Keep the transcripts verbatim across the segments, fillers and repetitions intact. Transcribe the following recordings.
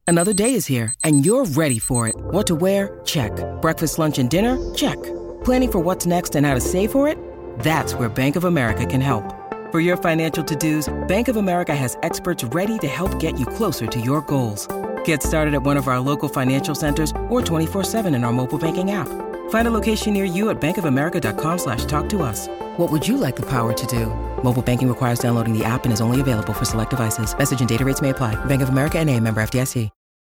Another day is here, and you're ready for it. What to wear? Check. Breakfast, lunch, and dinner? Check. Planning for what's next and how to save for it? That's where Bank of America can help. For your financial to-dos, Bank of America has experts ready to help get you closer to your goals. Get started at one of our local financial centers or twenty-four seven in our mobile banking app. Find a location near you at bankofamerica.com slash talk to us. What would you like the power to do? Mobile banking requires downloading the app and is only available for select devices. Message and data rates may apply. Bank of America N A, member F D I C.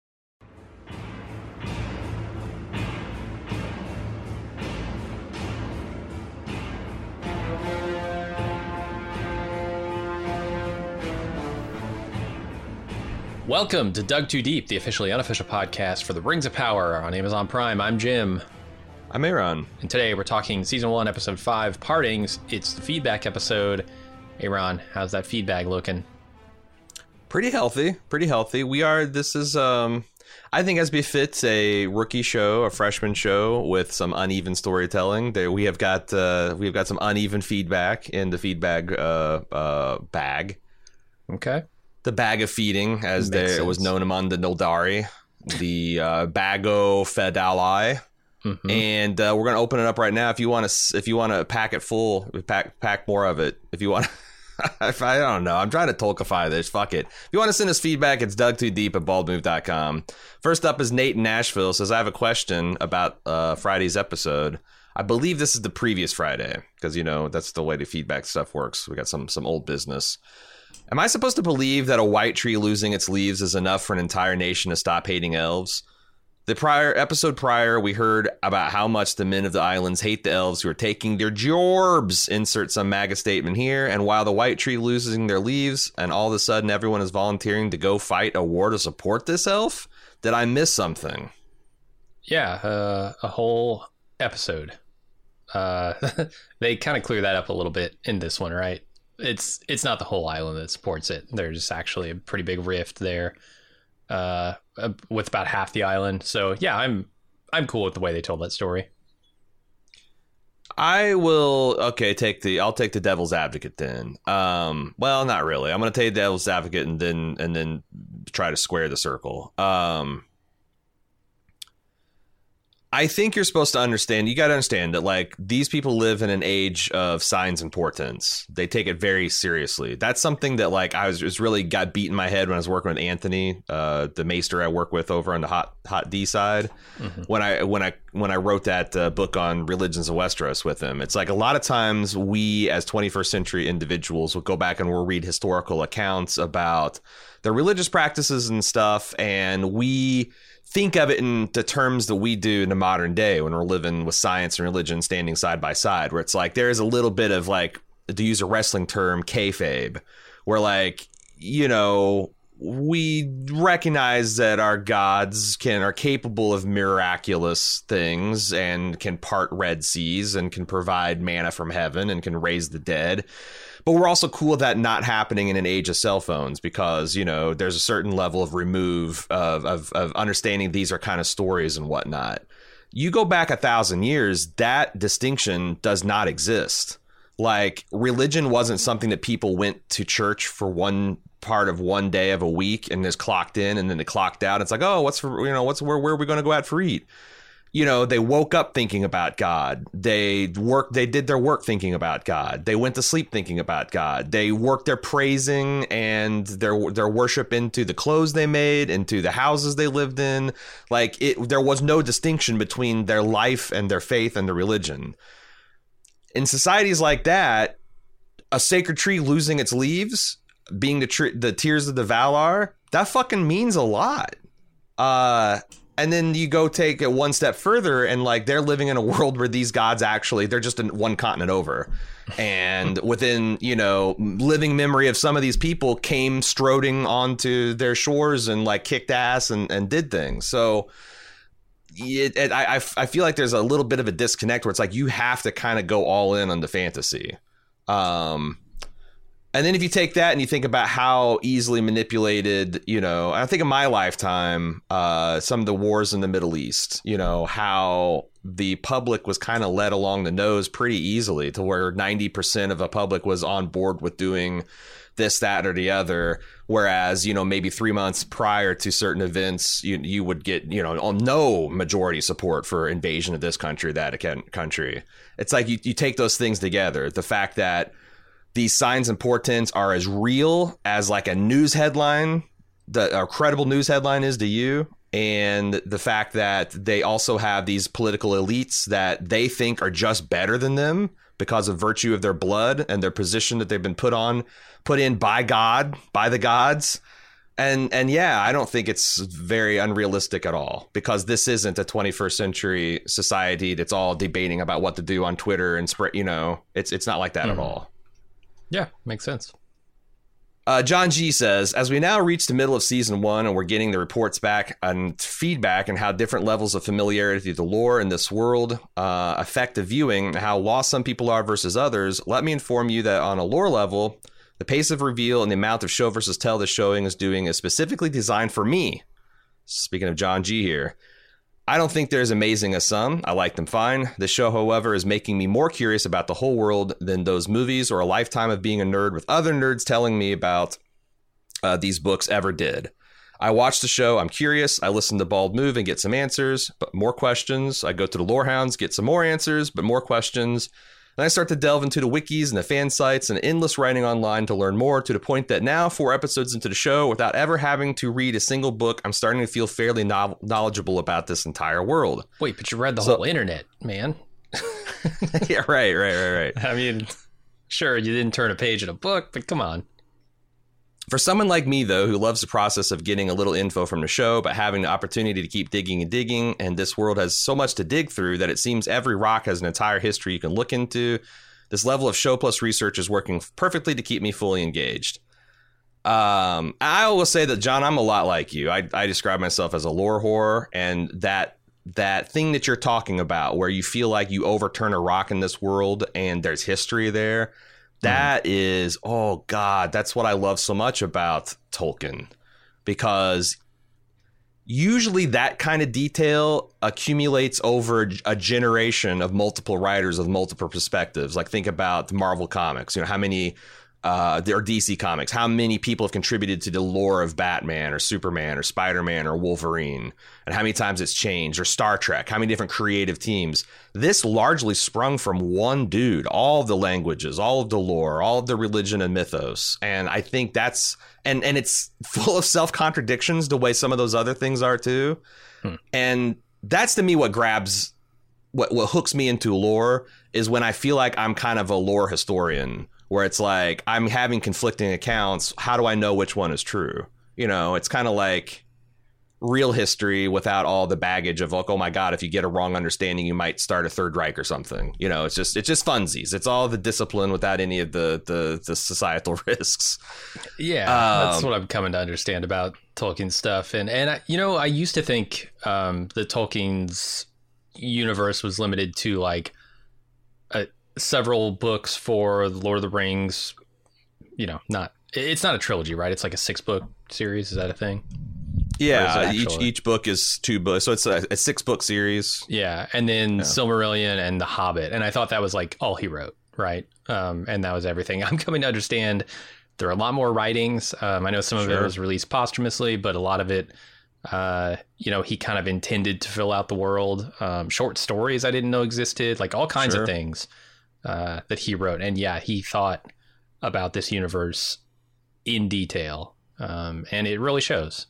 Welcome to Dug Too Deep, the officially unofficial podcast for the Rings of Power on Amazon Prime. I'm Jim. I'm Aaron. And today we're talking Season one, Episode five, Partings. It's the feedback episode. Aaron, how's that feedback looking? Pretty healthy. Pretty healthy. We are, this is, um, I think as befits a rookie show, a freshman show with some uneven storytelling. There, we have got, uh, we have got some uneven feedback in the feedback uh, uh, bag. Okay. The bag of feeding, as there, it was known among the Noldari, the uh, Bago Fedali, mm-hmm. and uh, we're gonna open it up right now. If you want to, if you want to pack it full, pack pack more of it. If you want, if I don't know, I'm trying to Tolkify this. Fuck it. If you want to send us feedback, it's dug too deep at bald move dot com. First up is Nate in Nashville. Says, I have a question about uh, Friday's episode. I believe this is the previous Friday because you know that's the way the feedback stuff works. We got some some old business. Am I supposed to believe that a white tree losing its leaves is enough for an entire nation to stop hating elves? The prior episode prior, we heard about how much the men of the islands hate the elves who are taking their jorbs. Insert some MAGA statement here. And while the white tree losing their leaves, and all of a sudden everyone is volunteering to go fight a war to support this elf? Did I miss something? Yeah, uh, a whole episode. Uh, they kind of clear that up a little bit in this one, right? It's it's not the whole island that supports it. There's actually a pretty big rift there, uh, with about half the island. So yeah, I'm I'm cool with the way they told that story. I will okay take the I'll take the devil's advocate then. Um, well, not really. I'm going to take the devil's advocate and then and then try to square the circle. Um, I think you're supposed to understand, you got to understand that like these people live in an age of signs and portents. They take it very seriously. That's something that like I was just really got beat in my head when I was working with Anthony, uh, the maester I work with over on the hot hot D side. Mm-hmm. When I when I when I wrote that uh, book on religions of Westeros with him, it's like a lot of times we as twenty-first century individuals will go back and we'll read historical accounts about their religious practices and stuff, and we think of it in the terms that we do in the modern day when we're living with science and religion standing side by side, where it's like there is a little bit of like, to use a wrestling term, kayfabe, where like, you know, we recognize that our gods can are capable of miraculous things and can part red seas and can provide manna from heaven and can raise the dead. But we're also cool with that not happening in an age of cell phones because, you know, there's a certain level of remove of, of, of understanding these are kind of stories and whatnot. You go back a thousand years, that distinction does not exist. Like religion wasn't something that people went to church for one part of one day of a week and just clocked in and then they clocked out. It's like, oh, what's for, you know, what's where, where are we going to go out for eat? You know, they woke up thinking about God. They worked. They did their work thinking about God. They went to sleep thinking about God. They worked their praising and their their worship into the clothes they made, into the houses they lived in. Like it, there was no distinction between their life and their faith and their religion. In societies like that, a sacred tree losing its leaves, being the tr- the tears of the Valar, that fucking means a lot. Uh. And then you go take it one step further and like they're living in a world where these gods actually they're just in one continent over. And within, you know, living memory of some of these people came strolling onto their shores and like kicked ass and, and did things. So it, it, I, I feel like there's a little bit of a disconnect where it's like you have to kind of go all in on the fantasy. Um, And then if you take that and you think about how easily manipulated, you know, I think in my lifetime, uh, some of the wars in the Middle East, you know, how the public was kind of led along the nose pretty easily to where ninety percent of the public was on board with doing this, that, or the other. Whereas, you know, maybe three months prior to certain events, you you would get, you know, no majority support for invasion of this country, that country. It's like you, you take those things together. The fact that these signs and portents are as real as like a news headline, the a credible news headline is to you. And the fact that they also have these political elites that they think are just better than them because of virtue of their blood and their position that they've been put on, put in by God, by the gods. And and yeah, I don't think it's very unrealistic at all, because this isn't a twenty-first century society that's all debating about what to do on Twitter and spread, you know, it's it's not like that mm-hmm. at all. Yeah, makes sense. Uh, John G says, as we now reach the middle of season one and we're getting the reports back and feedback and how different levels of familiarity with the lore in this world uh, affect the viewing, how lost some people are versus others, let me inform you that on a lore level, the pace of reveal and the amount of show versus tell this showing is doing is specifically designed for me. Speaking of John G here. I don't think they're as amazing as some. I like them fine. This show, however, is making me more curious about the whole world than those movies or a lifetime of being a nerd with other nerds telling me about uh, these books ever did. I watch the show. I'm curious. I listen to Bald Move and get some answers, but more questions. I go to the Lorehounds, get some more answers, but more questions. Then I start to delve into the wikis and the fan sites and endless writing online to learn more, to the point that now, four episodes into the show, without ever having to read a single book, I'm starting to feel fairly no- knowledgeable about this entire world. Wait, but you read the so, whole internet, man. Yeah, right, right, right, right. I mean, sure, you didn't turn a page in a book, but come on. For someone like me, though, who loves the process of getting a little info from the show, but having the opportunity to keep digging and digging, and this world has so much to dig through that it seems every rock has an entire history you can look into, this level of show plus research is working perfectly to keep me fully engaged. Um, I will say that, John, I'm a lot like you. I, I describe myself as a lore whore, and that that thing that you're talking about, where you feel like you overturn a rock in this world and there's history there, that is, oh, God, that's what I love so much about Tolkien, because usually that kind of detail accumulates over a generation of multiple writers with multiple perspectives. Like, think about Marvel Comics, you know, how many uh, or D C Comics, how many people have contributed to the lore of Batman or Superman or Spider-Man or Wolverine, and how many times it's changed, or Star Trek, how many different creative teams. This largely sprung from one dude, all of the languages, all of the lore, all of the religion and mythos. And I think that's, and, and it's full of self-contradictions the way some of those other things are too. Hmm. And that's, to me, what grabs, what, what hooks me into lore, is when I feel like I'm kind of a lore historian, where it's like I'm having conflicting accounts. How do I know which one is true? You know, it's kind of like real history without all the baggage of like, oh my God, if you get a wrong understanding, you might start a Third Reich or something. You know, it's just it's just funsies. It's all the discipline without any of the the, the societal risks. Yeah, um, that's what I'm coming to understand about Tolkien stuff. And and I, you know, I used to think um, that Tolkien's universe was limited to like a several books for the Lord of the Rings. You know, not it's not a trilogy, right? It's like a six book series. Is that a thing? Yeah, each each book is two books, so it's a, a six book series. Yeah, and then yeah. Silmarillion and The Hobbit, and I thought that was like all he wrote, right? Um, and that was everything. I'm coming to understand there are a lot more writings. Um, I know some of sure. it was released posthumously, but a lot of it, uh, you know, he kind of intended to fill out the world. Um, short stories I didn't know existed, like all kinds sure. of things uh, that he wrote. And yeah, he thought about this universe in detail, um, and it really shows.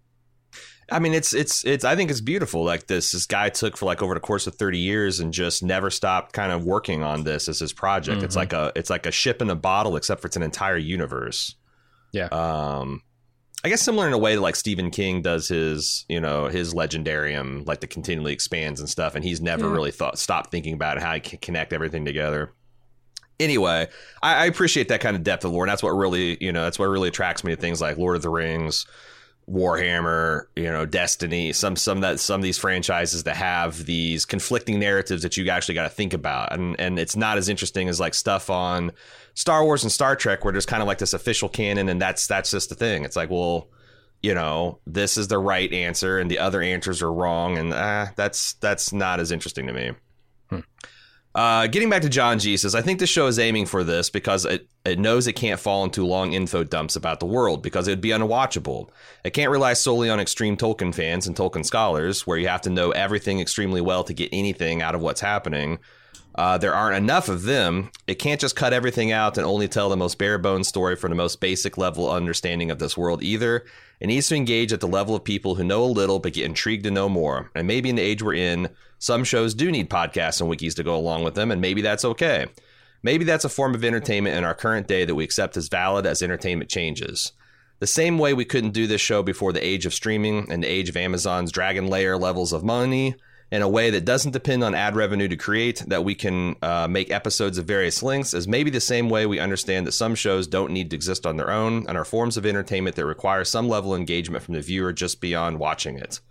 I mean, it's it's it's I think it's beautiful. Like this this guy took for like over the course of thirty years and just never stopped kind of working on this as his project. Mm-hmm. It's like a it's like a ship in a bottle, except for it's an entire universe. Yeah. Um, I guess similar in a way to like Stephen King does his, you know, his legendarium, like the continually expands and stuff. And he's never mm-hmm. really thought stopped thinking about how he can connect everything together. Anyway, I, I appreciate that kind of depth of lore. And that's what really, you know, that's what really attracts me to things like Lord of the Rings, Warhammer, you know, Destiny, some some that some of these franchises that have these conflicting narratives that you actually got to think about. And and it's not as interesting as like stuff on Star Wars and Star Trek, where there's kind of like this official canon. And that's that's just the thing. It's like, well, you know, this is the right answer and the other answers are wrong. And uh, that's that's not as interesting to me. Hmm. Uh, getting back to John G says, I think the show is aiming for this because it, it knows it can't fall into long info dumps about the world because it would be unwatchable. It can't rely solely on extreme Tolkien fans and Tolkien scholars where you have to know everything extremely well to get anything out of what's happening. Uh, there aren't enough of them. It can't just cut everything out and only tell the most bare bones story for the most basic level understanding of this world either. It needs to engage at the level of people who know a little but get intrigued to know more. And maybe in the age we're in, some shows do need podcasts and wikis to go along with them, and maybe that's okay. Maybe that's a form of entertainment in our current day that we accept as valid as entertainment changes. The same way we couldn't do this show before the age of streaming and the age of Amazon's Dragon Lair levels of money, in a way that doesn't depend on ad revenue to create, that we can uh, make episodes of various lengths, is maybe the same way we understand that some shows don't need to exist on their own and are forms of entertainment that require some level of engagement from the viewer just beyond watching it.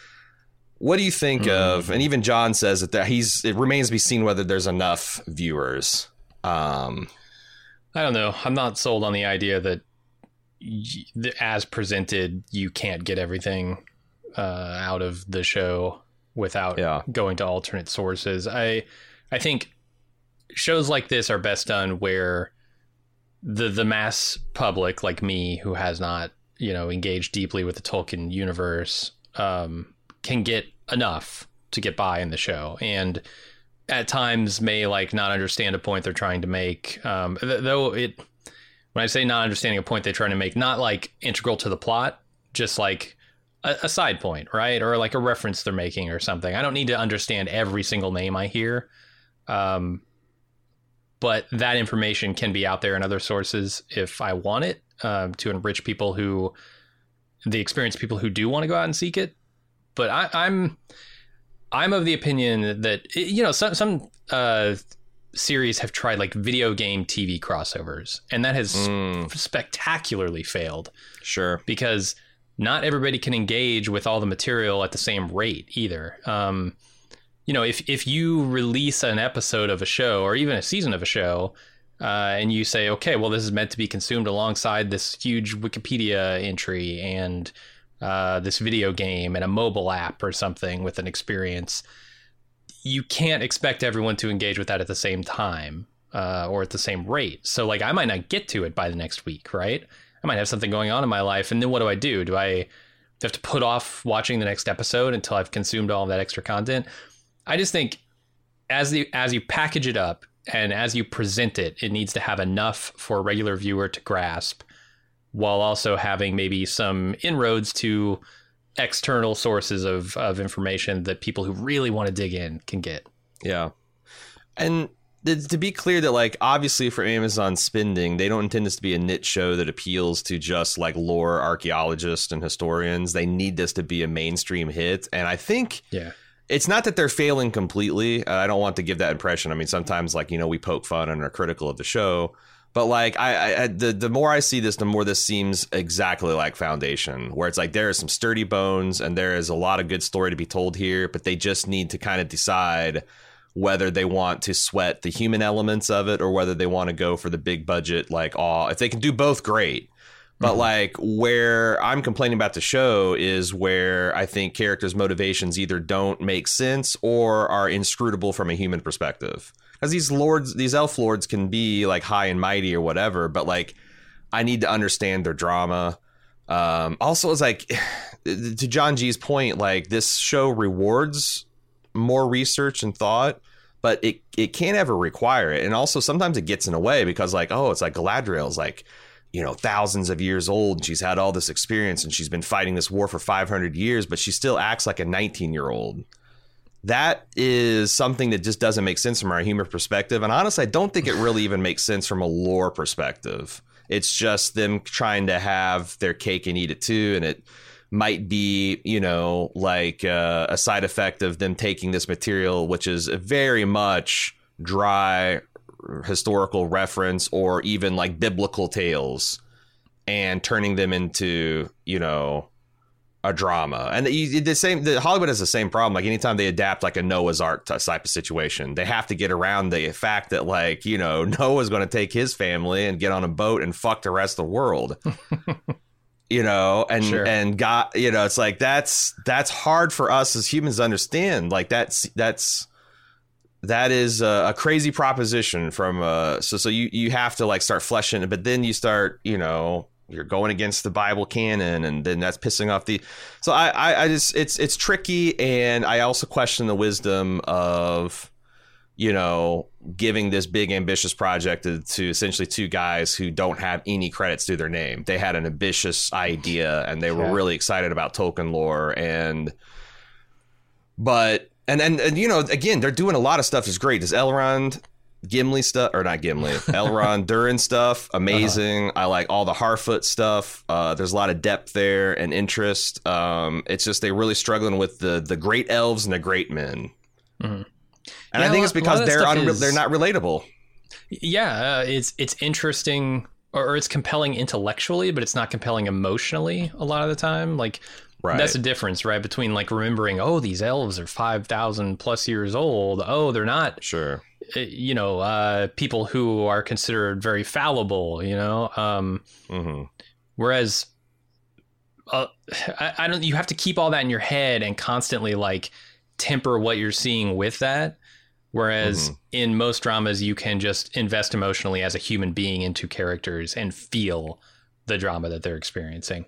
What do you think mm. of, and even John says that there, he's, it remains to be seen whether there's enough viewers. Um, I don't know. I'm not sold on the idea that y- as presented, you can't get everything uh, out of the show without yeah. going to alternate sources. I I think shows like this are best done where the the mass public like me, who has not, you know, engaged deeply with the Tolkien universe, um, can get enough to get by in the show, and at times may like not understand a point they're trying to make. Um, th- though it, when I say not understanding a point they're trying to make, not like integral to the plot, just like a, a side point, right? Or like a reference they're making or something. I don't need to understand every single name I hear. Um, but that information can be out there in other sources if I want it, um, to enrich people who, the experienced people who do want to go out and seek it. But I, I'm, I'm of the opinion that, you know, some, some uh, series have tried like video game T V crossovers, and that has mm. spectacularly failed. Sure. Because not everybody can engage with all the material at the same rate either. Um, you know, if, if you release an episode of a show or even a season of a show, uh, and you say, okay, well, this is meant to be consumed alongside this huge Wikipedia entry and uh, this video game and a mobile app or something with an experience, you can't expect everyone to engage with that at the same time, uh, or at the same rate. So like, I might not get to it by the next week, right? I might have something going on in my life. And then what do I do? Do I have to put off watching the next episode until I've consumed all of that extra content? I just think as the, as you package it up and as you present it, it needs to have enough for a regular viewer to grasp, while also having maybe some inroads to external sources of, of information that people who really want to dig in can get. Yeah. And th- to be clear that, like, obviously for Amazon spending, they don't intend this to be a niche show that appeals to just like lore archaeologists and historians. They need this to be a mainstream hit. And I think yeah. it's not that they're failing completely. Uh, I don't want to give that impression. I mean, sometimes, like, you know, we poke fun and are critical of the show. But like, I, I the, the more I see this, the more this seems exactly like Foundation, where it's like there are some sturdy bones and there is a lot of good story to be told here, but they just need to kind of decide whether they want to sweat the human elements of it or whether they want to go for the big budget, like, oh, if they can do both, great. But mm-hmm. like, where I'm complaining about the show is where I think characters' motivations either don't make sense or are inscrutable from a human perspective. Because these lords, these elf lords can be like high and mighty or whatever, but like, I need to understand their drama. Um, also, it's like, to John G's point, like, this show rewards more research and thought, but it it can't ever require it. And also sometimes it gets in the way because, like, oh, it's like Galadriel's like, you know, thousands of years old and she's had all this experience and she's been fighting this war for five hundred years, but she still acts like a nineteen year old. That is something that just doesn't make sense from our humor perspective. And honestly, I don't think it really even makes sense from a lore perspective. It's just them trying to have their cake and eat it too. And it might be, you know, like uh, a side effect of them taking this material, which is a very much dry historical reference or even like biblical tales, and turning them into, you know, a drama. And the, the same, the Hollywood has the same problem. Like, anytime they adapt like a Noah's Ark type of situation, they have to get around the fact that, like, you know, Noah's going to take his family and get on a boat and fuck the rest of the world. You know, and sure. and God, you know, it's like that's that's hard for us as humans to understand. Like, that's that's that is a, a crazy proposition from uh so so you you have to like start fleshing it, but then you start, you know, you're going against the Bible canon, and then that's pissing off the so I, I I just it's it's tricky, and I also question the wisdom of, you know, giving this big ambitious project to, to essentially two guys who don't have any credits to their name. They had an ambitious idea and they were yeah. really excited about Tolkien lore, and but and, and and you know, again, they're doing a lot of stuff that's great. This Elrond Gimli stuff, or not Gimli, Elrond Durin stuff, amazing. Uh-huh. I like all the Harfoot stuff. Uh, there's a lot of depth there and interest. Um, it's just they're really struggling with the the great elves and the great men, mm-hmm. and yeah, I think lot, it's because they're unre- is, they're not relatable. Yeah, uh, it's it's interesting, or, or it's compelling intellectually, but it's not compelling emotionally a lot of the time. Like. Right. That's the difference, right? Between like remembering, oh, these elves are five thousand plus years old. Oh, they're not, sure, you know, uh, people who are considered very fallible, you know. Um, mm-hmm. Whereas, uh, I, I don't. You have to keep all that in your head and constantly like temper what you're seeing with that. Whereas mm-hmm. in most dramas, you can just invest emotionally as a human being into characters and feel the drama that they're experiencing.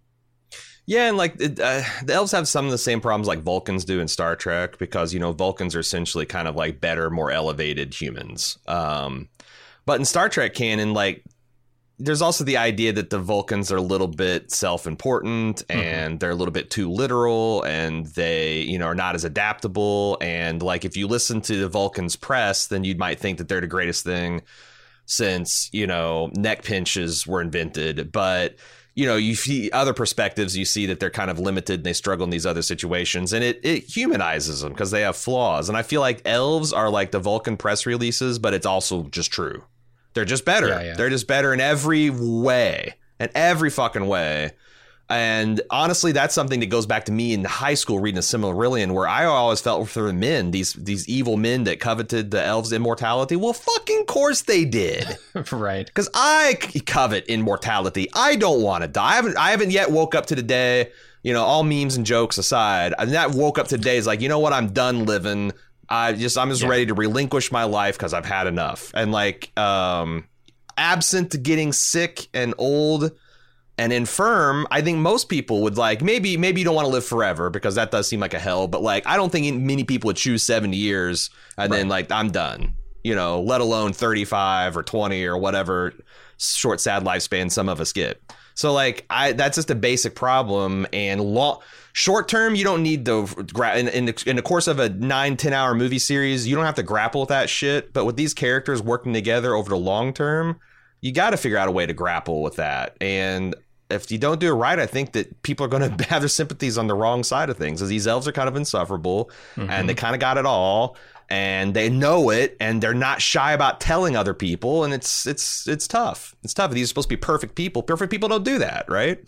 Yeah, and like it, uh, the elves have some of the same problems like Vulcans do in Star Trek, because, you know, Vulcans are essentially kind of like better, more elevated humans. Um, but in Star Trek canon, like there's also the idea that the Vulcans are a little bit self-important mm-hmm. and they're a little bit too literal, and they, you know, are not as adaptable. And like if you listen to the Vulcans press, then you might think that they're the greatest thing since, you know, neck pinches were invented. But you know, you see other perspectives, you see that they're kind of limited and they struggle in these other situations, and it, it humanizes them because they have flaws. And I feel like elves are like the Vulcan press releases, but it's also just true. They're just better. Yeah, yeah. They're just better in every way, in every fucking way. And honestly, that's something that goes back to me in high school reading a Silmarillion, where I always felt for the men, these these evil men that coveted the elves' immortality. Well, fucking course they did. Right. Because I covet immortality. I don't want to die. I haven't, I haven't yet woke up to the day, you know, all memes and jokes aside, I not woke up today is like, you know what, I'm done living. I just, I'm just yeah. ready to relinquish my life because I've had enough. And like, um, absent getting sick and old and infirm, I think most people would like, maybe maybe you don't want to live forever because that does seem like a hell. But like, I don't think many people would choose seventy years and right. then like, I'm done, you know, let alone thirty-five or twenty or whatever short, sad lifespan some of us get. So like, I that's just a basic problem. And long, short term, you don't need to gra- in, in, the, in the course of a nine, ten hour movie series, you don't have to grapple with that shit. But with these characters working together over the long term, you got to figure out a way to grapple with that. And if you don't do it right, I think that people are going to have their sympathies on the wrong side of things, as these elves are kind of insufferable mm-hmm. and they kind of got it all and they know it and they're not shy about telling other people. And it's it's it's tough. It's tough. These are supposed to be perfect people. Perfect people don't do that. Right.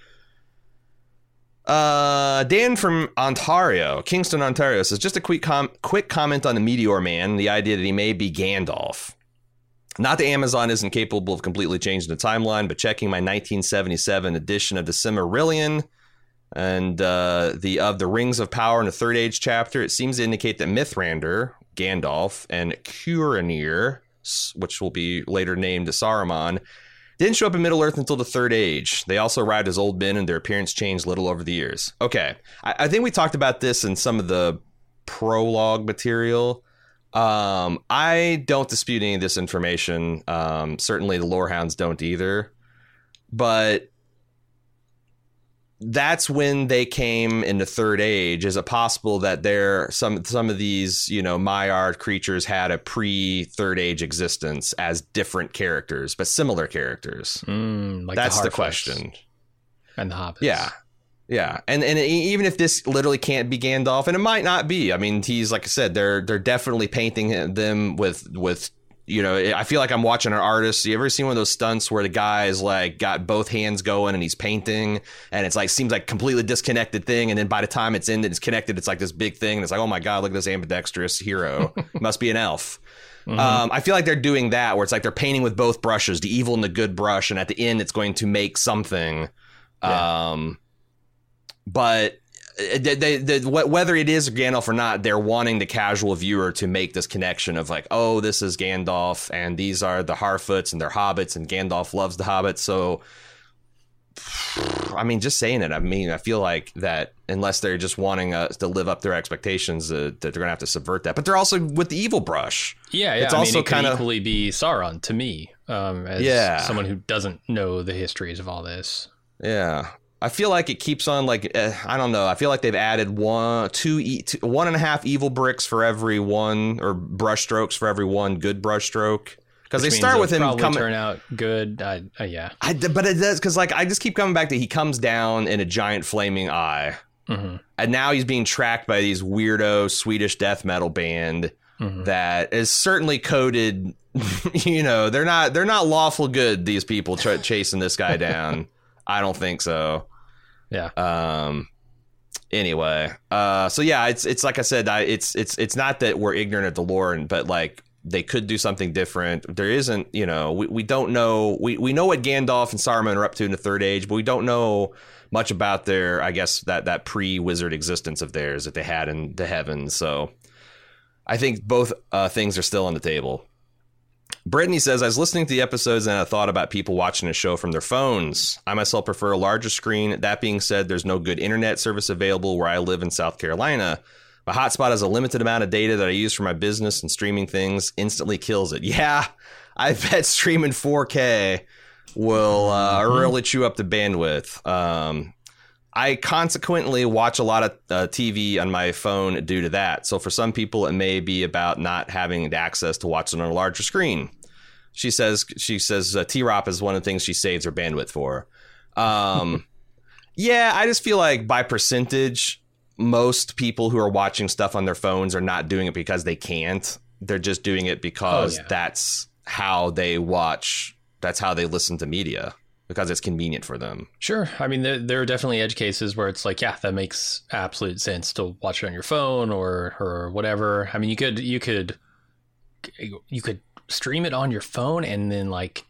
Uh, Dan from Ontario, Kingston, Ontario says, just a quick com- quick comment on the Meteor Man, the idea that he may be Gandalf. Not that Amazon isn't capable of completely changing the timeline, but checking my nineteen seventy-seven edition of the Silmarillion and uh, the of the Rings of Power in the Third Age chapter, it seems to indicate that Mithrandir, Gandalf, and Curanir, which will be later named Saruman, didn't show up in Middle Earth until the Third Age. They also arrived as old men, and their appearance changed little over the years. Okay, I, I think we talked about this in some of the prologue material. Um, I don't dispute any of this information. Um, certainly the Lorehounds don't either. But that's when they came in the Third Age. Is it possible that there some some of these, you know, Maiar creatures had a pre-Third Age existence as different characters, but similar characters? Mm, like that's the, the question. And the Hobbits. Yeah. Yeah, and and even if this literally can't be Gandalf, and it might not be, I mean, he's like I said, they're they're definitely painting them with with you know, I feel like I'm watching an artist. You ever seen one of those stunts where the guy is like got both hands going and he's painting, and it's like seems like completely disconnected thing, and then by the time it's in, it's connected. It's like this big thing, and it's like, oh my god, look at this ambidextrous hero. Must be an elf. Mm-hmm. Um, I feel like they're doing that where it's like they're painting with both brushes, the evil and the good brush, and at the end, it's going to make something. Yeah. Um, But they, they, they, whether it is Gandalf or not, they're wanting the casual viewer to make this connection of like, oh, this is Gandalf and these are the Harfoots and they're hobbits and Gandalf loves the hobbits. So, I mean, just saying it, I mean, I feel like that unless they're just wanting us to live up their expectations, uh, that they're going to have to subvert that. But they're also with the evil brush. Yeah, yeah. It's I also mean, it kind could of equally be Sauron to me, um, as yeah. someone who doesn't know the histories of all this. Yeah. I feel like it keeps on like, uh, I don't know. I feel like they've added one, two, e- two, one and a half evil bricks for every one, or brush strokes for every one good brush stroke. Because they start with him probably coming. Turn out good. Uh, uh, yeah. I, but it does, because like I just keep coming back to he comes down in a giant flaming eye, mm-hmm. and now he's being tracked by these weirdo Swedish death metal band mm-hmm. that is certainly coded. You know, they're not they're not lawful good. These people ch- chasing this guy down. I don't think so. Yeah. Um. Anyway. Uh. So yeah, it's it's like I said. I, it's it's it's not that we're ignorant of the lore, but like they could do something different. There isn't. You know, we, we don't know. We we know what Gandalf and Saruman are up to in the Third Age, but we don't know much about their. I guess that that pre-wizard existence of theirs that they had in the heavens. So I think both uh, things are still on the table. Brittany says, I was listening to the episodes and I thought about people watching a show from their phones. I myself prefer a larger screen. That being said, there's no good internet service available where I live in South Carolina. My hotspot has a limited amount of data that I use for my business, and streaming things instantly kills it. Yeah, I bet streaming four K will uh, mm-hmm. really chew up the bandwidth. Um, I consequently watch a lot of uh, T V on my phone due to that. So for some people, it may be about not having access to watch it on a larger screen. She says she says uh, T R O P is one of the things she saves her bandwidth for. Um, yeah, I just feel like by percentage, most people who are watching stuff on their phones are not doing it because they can't. They're just doing it because oh, yeah. that's how they watch. That's how they listen to media. Because it's convenient for them. Sure. I mean, there, there are definitely edge cases where it's like, yeah, that makes absolute sense to watch it on your phone or or whatever. I mean, you could you could you could stream it on your phone and then like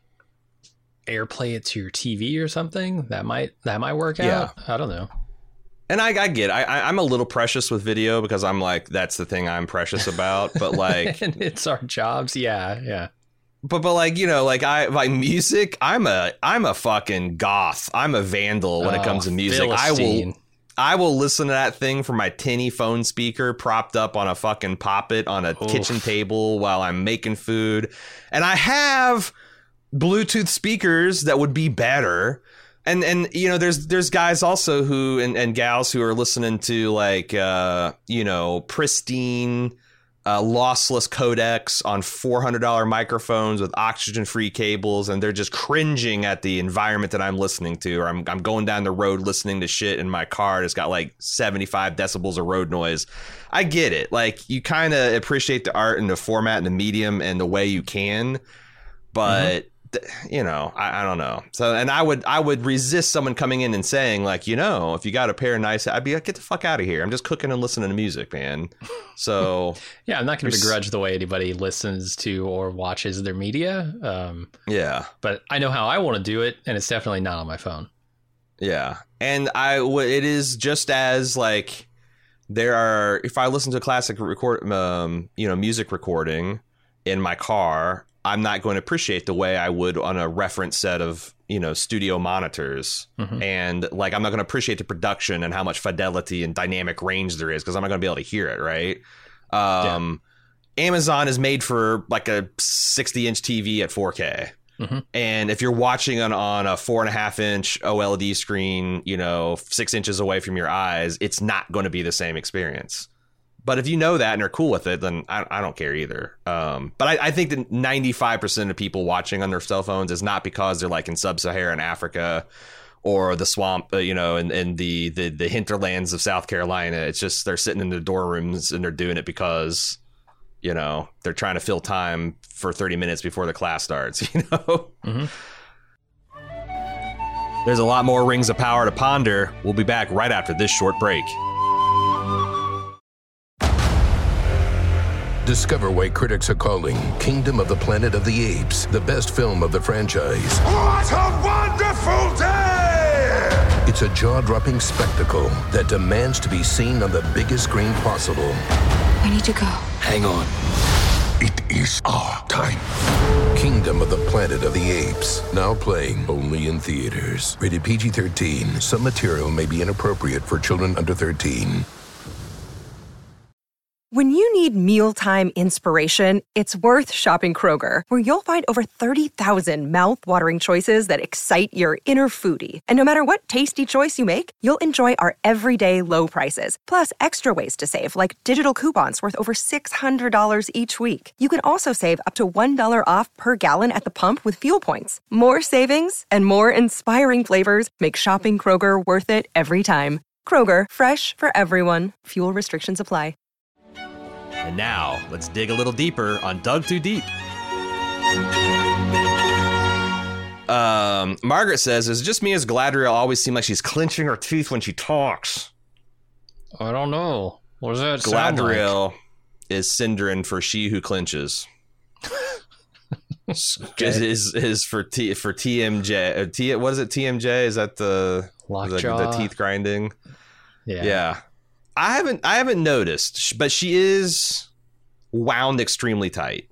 AirPlay it to your T V or something. That might that might work yeah. out. I don't know. And I, I get, I, I, I'm a little precious with video because I'm like, that's the thing I'm precious about. But like, and it's our jobs. Yeah, yeah. But but like, you know, like I like music, I'm a I'm a fucking goth. I'm a vandal when oh, it comes to music. Philistine. I will I will listen to that thing from my tinny phone speaker propped up on a fucking poppet on a Oof. kitchen table while I'm making food. And I have Bluetooth speakers that would be better. And and you know, there's there's guys also who and, and gals who are listening to like uh, you know, pristine Uh, lossless codecs on four hundred dollars microphones with oxygen-free cables, and they're just cringing at the environment that I'm listening to. Or I'm I'm going down the road listening to shit in my car. It's got like seventy-five decibels of road noise. I get it. Like, you kind of appreciate the art and the format and the medium and the way you can, but mm-hmm. you know, I, I don't know. So, and I would I would resist someone coming in and saying like, you know, if you got a pair of nice, I'd be like, get the fuck out of here. I'm just cooking and listening to music, man. So yeah, I'm not going to begrudge the way anybody listens to or watches their media. Um, yeah, but I know how I want to do it, and it's definitely not on my phone. Yeah, and I it is just as like there are. If I listen to a classic record, um, you know, music recording in my car, I'm not going to appreciate the way I would on a reference set of, you know, studio monitors. Mm-hmm. And like, I'm not going to appreciate the production and how much fidelity and dynamic range there is because I'm not going to be able to hear it. Right. Um, yeah. Amazon is made for like a sixty inch T V at four K. Mm-hmm. And if you're watching on, on a four and a half inch O L E D screen, you know, six inches away from your eyes, it's not going to be the same experience. But if you know that and are cool with it, then I, I don't care either. Um, but I, I think that ninety-five percent of people watching on their cell phones is not because they're like in sub-Saharan Africa or the swamp, uh, you know, and, and the, the, the hinterlands of South Carolina. It's just they're sitting in their dorm rooms and they're doing it because, you know, they're trying to fill time for thirty minutes before the class starts, you know? Mm-hmm. There's a lot more Rings of Power to ponder. We'll be back right after this short break. Discover why critics are calling Kingdom of the Planet of the Apes the best film of the franchise. What a wonderful day! It's a jaw-dropping spectacle that demands to be seen on the biggest screen possible. We need to go. Hang on. It is our time. Kingdom of the Planet of the Apes. Now playing only in theaters. Rated P G thirteen. Some material may be inappropriate for children under thirteen. When you need mealtime inspiration, it's worth shopping Kroger, where you'll find over thirty thousand mouth-watering choices that excite your inner foodie. And no matter what tasty choice you make, you'll enjoy our everyday low prices, plus extra ways to save, like digital coupons worth over six hundred dollars each week. You can also save up to one dollar off per gallon at the pump with fuel points. More savings and more inspiring flavors make shopping Kroger worth it every time. Kroger, fresh for everyone. Fuel restrictions apply. And now, let's dig a little deeper on Dug Too Deep. Um, Margaret says, is it just me as Galadriel always seems like she's clenching her teeth when she talks? I don't know. What does that sound like? Galadriel is Sindarin for she who clenches. Okay. Is, is is for T for T M J. Uh, T, what is it? T M J? Is that the, Lockjaw? the, the teeth grinding? Yeah. Yeah. I haven't I haven't noticed, but she is wound extremely tight.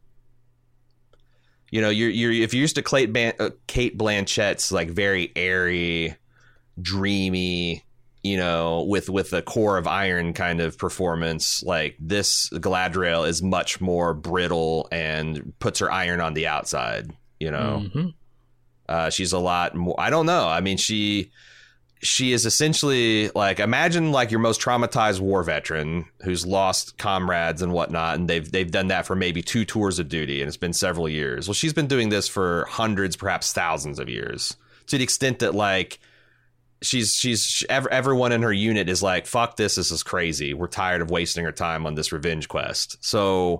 You know, you're you're if you're used to Kate, Ban- uh, Kate Blanchett's like very airy, dreamy, you know, with with a core of iron kind of performance, like this Galadriel is much more brittle and puts her iron on the outside. You know, Mm-hmm. uh, she's a lot more. I don't know. I mean, she. She is essentially like, imagine like your most traumatized war veteran who's lost comrades and whatnot, and they've they've done that for maybe two tours of duty, and it's been several years. Well, she's been doing this for hundreds, perhaps thousands of years, to the extent that like she's she's everyone in her unit is like, fuck this, this is crazy. We're tired of wasting our time on this revenge quest. So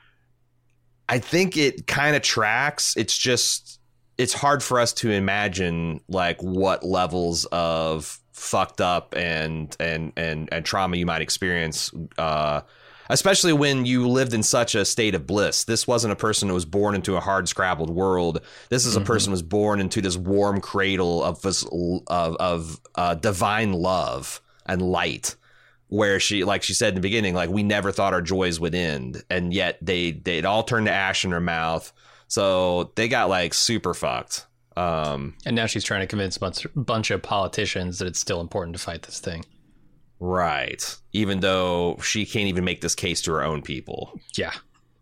I think it kind of tracks. It's just. It's hard for us to imagine like what levels of fucked up and and and, and trauma you might experience, uh, especially when you lived in such a state of bliss. This wasn't a person who was born into a hard scrabbled world. This is a mm-hmm. person who was born into this warm cradle of of, of uh, divine love and light, where she, like she said in the beginning, like we never thought our joys would end, and yet they they all turned to ash in her mouth. So they got like super fucked. Um, and now she's trying to convince a bunch, bunch of politicians that it's still important to fight this thing. Right. Even though she can't even make this case to her own people. Yeah.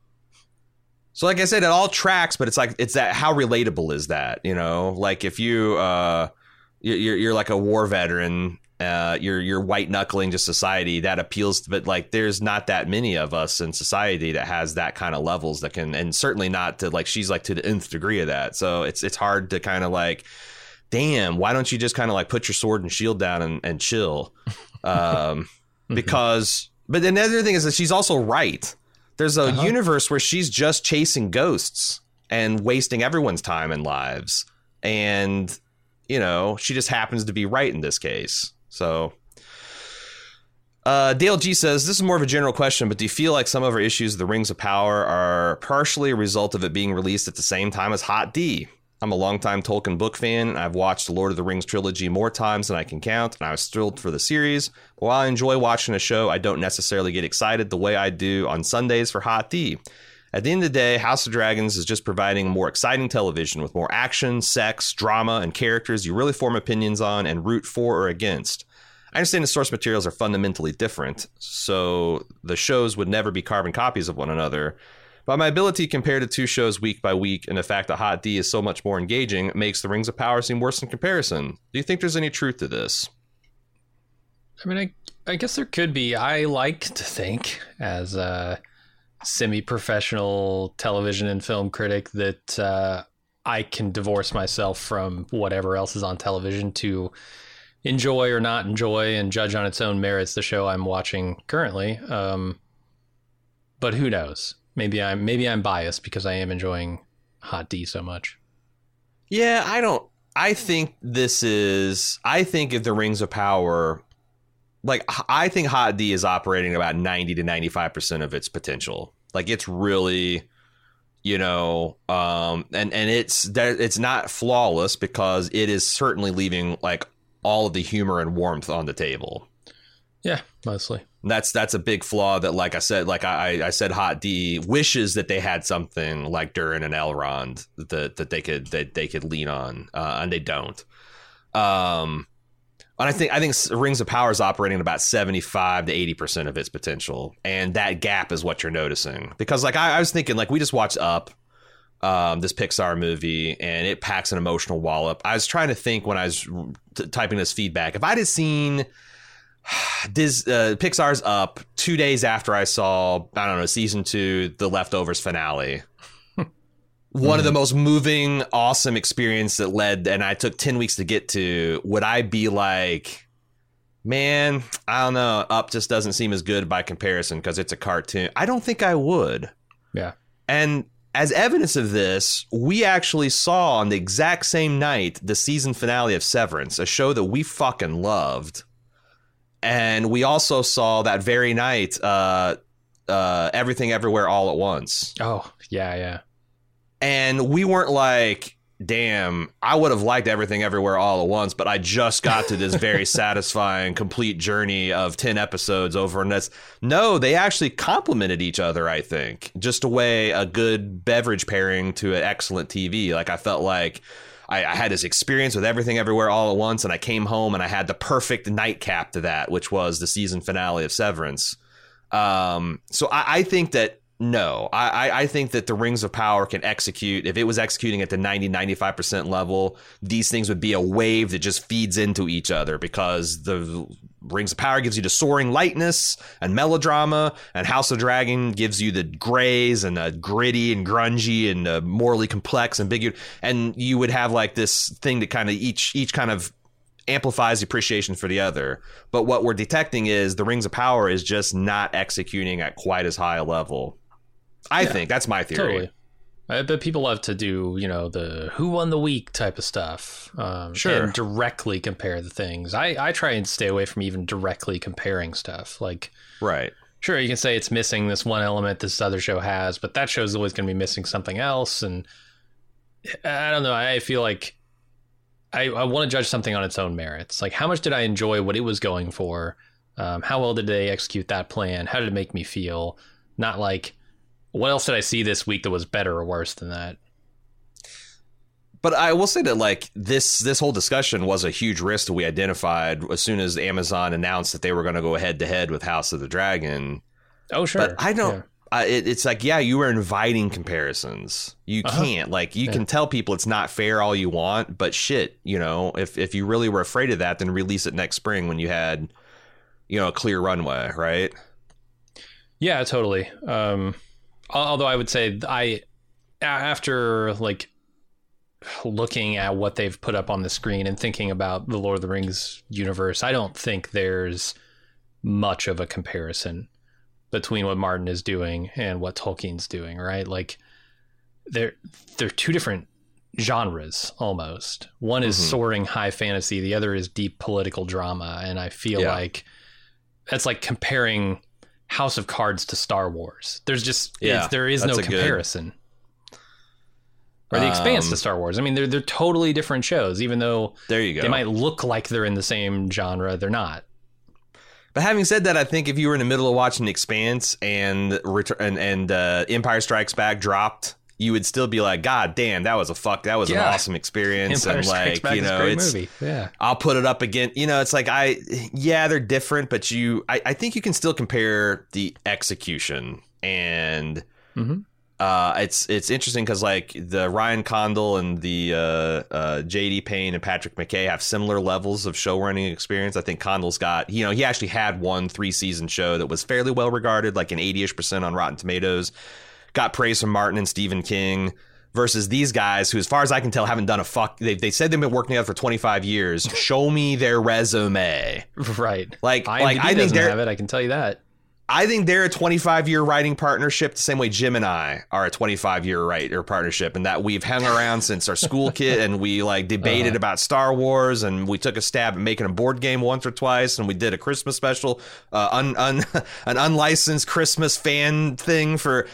So like I said, it all tracks, but it's like, it's that, how relatable is that? You know, like if you, uh, you're, you're like a war veteran, uh, you're, you're white knuckling to society, that appeals to, but like, there's not that many of us in society that has that kind of levels that can, and certainly not to like, she's like to the nth degree of that. So it's, it's hard to kind of like, damn, why don't you just kind of like put your sword and shield down and, and chill? Um, because, but then the other thing is that she's also right. There's a uh-huh. universe where she's just chasing ghosts and wasting everyone's time and lives. And, you know, she just happens to be right in this case. So uh, Dale G says, this is more of a general question, but do you feel like some of our issues of the Rings of Power are partially a result of it being released at the same time as Hot D? I'm a longtime Tolkien book fan, and I've watched the Lord of the Rings trilogy more times than I can count, and I was thrilled for the series. But while I enjoy watching a show, I don't necessarily get excited the way I do on Sundays for Hot D. At the end of the day, House of Dragons is just providing more exciting television with more action, sex, drama, and characters you really form opinions on and root for or against. I understand the source materials are fundamentally different, so the shows would never be carbon copies of one another. But my ability to compare the two shows week by week and the fact that Hot D is so much more engaging makes the Rings of Power seem worse in comparison. Do you think there's any truth to this? I mean, I, I guess there could be. I like to think, as a semi-professional television and film critic, that uh, I can divorce myself from whatever else is on television to enjoy or not enjoy and judge on its own merits the show I'm watching currently. Um, but who knows? Maybe I'm maybe I'm biased because I am enjoying Hot D so much. Yeah, I don't. I think this is. I think if the Rings of Power, like I think Hot D is operating about ninety to ninety-five percent of its potential. Like it's really, you know, um, and and it's that it's not flawless because it is certainly leaving like all of the humor and warmth on the table. Yeah, mostly. That's that's a big flaw that, like I said, like I, I said, Hot D wishes that they had something like Durin and Elrond that that they could that they could lean on, uh, and they don't. Um, and I think I think Rings of Power is operating at about seventy-five to eighty percent of its potential, and that gap is what you're noticing. Because like I, I was thinking, like we just watched Up, um, this Pixar movie, and it packs an emotional wallop. I was trying to think when I was t- typing this feedback, if I'd have seen Dis, uh, Pixar's Up two days after I saw, I don't know, season two, The Leftovers finale. One mm. of the most moving, awesome experience that led, and I took ten weeks to get to. Would I be like, man, I don't know, Up just doesn't seem as good by comparison because it's a cartoon? I don't think I would. Yeah. And as evidence of this, we actually saw on the exact same night the season finale of Severance, a show that we fucking loved. And we also saw that very night uh, uh, Everything Everywhere All at Once. Oh, yeah, yeah. And we weren't like, damn, I would have liked Everything Everywhere All at Once, but I just got to this very satisfying, complete journey of ten episodes over. And that's no, they actually complemented each other, I think. Just a way, a good beverage pairing to an excellent T V. Like I felt like I, I had this experience with Everything Everywhere All at Once, and I came home and I had the perfect nightcap to that, which was the season finale of Severance. Um, so I, I think that, no, I, I think that the Rings of Power can execute. If it was executing at the ninety, ninety-five percent level, these things would be a wave that just feeds into each other, because the Rings of Power gives you the soaring lightness and melodrama, and House of Dragon gives you the grays and the gritty and grungy and uh, morally complex and big. And you would have like this thing that kind of each each kind of amplifies the appreciation for the other. But what we're detecting is the Rings of Power is just not executing at quite as high a level. I yeah, think that's my theory. Totally. I bet people love to do, you know, the who won the week type of stuff. Um, sure. And directly compare the things. I, I try and stay away from even directly comparing stuff. Like, right. Sure, you can say it's missing this one element this other show has, but that show's always going to be missing something else. And I don't know. I feel like I, I want to judge something on its own merits. Like, how much did I enjoy what it was going for? Um, how well did they execute that plan? How did it make me feel? Not like, what else did I see this week that was better or worse than that? But I will say that, like, this this whole discussion was a huge risk that we identified as soon as Amazon announced that they were going to go head to head with House of the Dragon. Oh, sure. But I don't. Yeah. Uh, it, it's like, yeah, you were inviting comparisons. You uh-huh. can't, like, you yeah. can tell people it's not fair all you want, but shit, you know, if if you really were afraid of that, then release it next spring when you had, you know, a clear runway, right? Yeah, totally. Um, although I would say I, after like looking at what they've put up on the screen and thinking about the Lord of the Rings universe, I don't think there's much of a comparison between what Martin is doing and what Tolkien's doing, right? Like they're they're two different genres almost. One is mm-hmm. soaring high fantasy, the other is deep political drama, and I feel yeah. like that's like comparing House of Cards to Star Wars. There's just yeah, there is no comparison. Good... Or The Expanse um, to Star Wars. I mean, they're they're totally different shows, even though there you go. They might look like they're in the same genre. They're not. But having said that, I think if you were in the middle of watching The Expanse and and, and uh, Empire Strikes Back dropped, you would still be like, God damn, that was a fuck, that was yeah. an awesome experience. Empire and Strikes like, Back you know, is a great it's movie. Yeah. I'll put it up again. You know, it's like I, yeah, they're different, but you, I, I think you can still compare the execution and. Mm-hmm. Uh, it's it's interesting because like the Ryan Condal and the uh, uh, J D Payne and Patrick McKay have similar levels of show running experience. I think Condal's got, you know, he actually had one three season show that was fairly well regarded, like an eighty-ish percent on Rotten Tomatoes. Got praise from Martin and Stephen King versus these guys who, as far as I can tell, haven't done a fuck. They they said they've been working together for twenty-five years. Show me their resume. Right. Like, I M D B like I think doesn't they're have it. I can tell you that. I think they're a twenty-five year writing partnership the same way Jim and I are a twenty-five year writer partnership, and that we've hung around since our school kid and we like debated uh-huh. about Star Wars, and we took a stab at making a board game once or twice, and we did a Christmas special, uh, un, un, an unlicensed Christmas fan thing for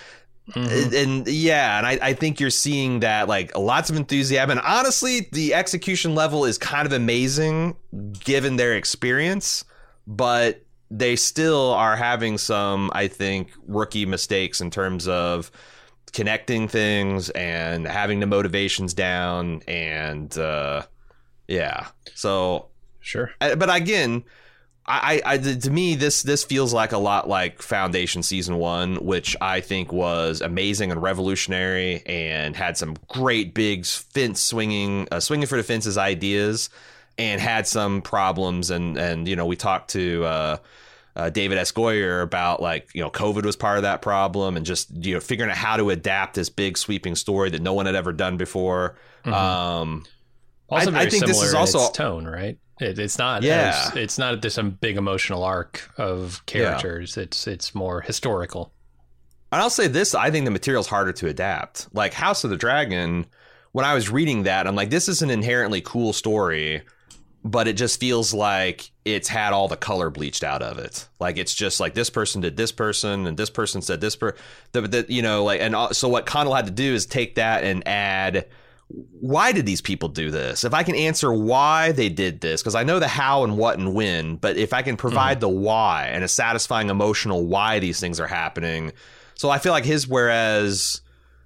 Mm-hmm. And, and yeah, and I, I think you're seeing that, like, lots of enthusiasm. And honestly, the execution level is kind of amazing given their experience, but they still are having some, I think, rookie mistakes in terms of connecting things and having the motivations down. And uh, yeah, so sure. But again, I, I, to me, this this feels like a lot like Foundation Season One, which I think was amazing and revolutionary, and had some great big fence swinging, uh, swinging for the fences ideas, and had some problems. And and you know, we talked to uh, uh, David S. Goyer about, like, you know, COVID was part of that problem, and just, you know, figuring out how to adapt this big sweeping story that no one had ever done before. Mm-hmm. Um, also, I, very I think this is also in its tone, right? It, it's not. Yeah. As, it's not some big emotional arc of characters. Yeah. It's it's more historical. And I'll say this: I think the material's harder to adapt. Like House of the Dragon, when I was reading that, I'm like, this is an inherently cool story, but it just feels like it's had all the color bleached out of it. Like, it's just like this person did this person, and this person said this per. The, the, you know, like, and so what Connell had to do is take that and add, why did these people do this? If I can answer why they did this, because I know the how and what and when, but if I can provide mm. the why and a satisfying emotional why these things are happening. So I feel like his, whereas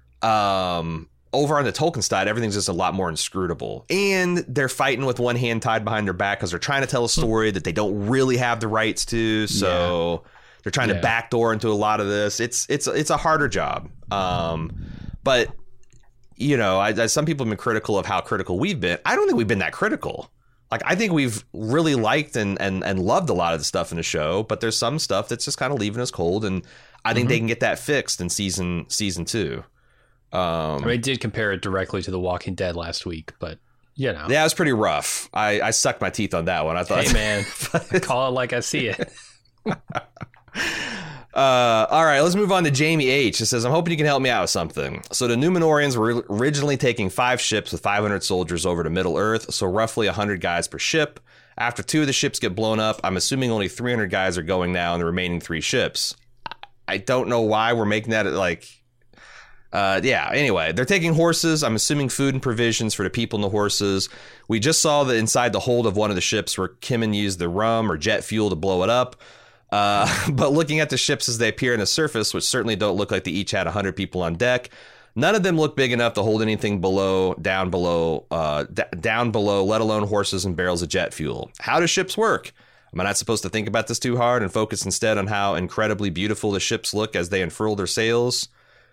um, over on the Tolkien side, everything's just a lot more inscrutable. And they're fighting with one hand tied behind their back because they're trying to tell a story that they don't really have the rights to. So yeah. they're trying yeah. to backdoor into a lot of this. It's it's it's a harder job. Um, but you know, I, I, some people have been critical of how critical we've been. I don't think we've been that critical. Like, I think we've really liked and, and, and loved a lot of the stuff in the show, but there's some stuff that's just kind of leaving us cold. And I think mm-hmm. they can get that fixed in season season two. Um, I mean, I did compare it directly to The Walking Dead last week, but, you know. Yeah, it was pretty rough. I, I sucked my teeth on that one. I thought, hey, man, call it like I see it. Uh, all right, let's move on to Jamie H. It says, I'm hoping you can help me out with something. So the Numenorians were originally taking five ships with five hundred soldiers over to Middle-earth, so roughly one hundred guys per ship. After two of the ships get blown up, I'm assuming only three hundred guys are going now in the remaining three ships. I don't know why we're making that, like... Uh, yeah, anyway, they're taking horses. I'm assuming food and provisions for the people and the horses. We just saw that inside the hold of one of the ships where Kimmin used the rum or jet fuel to blow it up. Uh, but looking at the ships as they appear on the surface, which certainly don't look like they each had one hundred people on deck, none of them look big enough to hold anything below, down below, uh, d- down below, let alone horses and barrels of jet fuel. How do ships work? Am I not supposed to think about this too hard and focus instead on how incredibly beautiful the ships look as they unfurl their sails?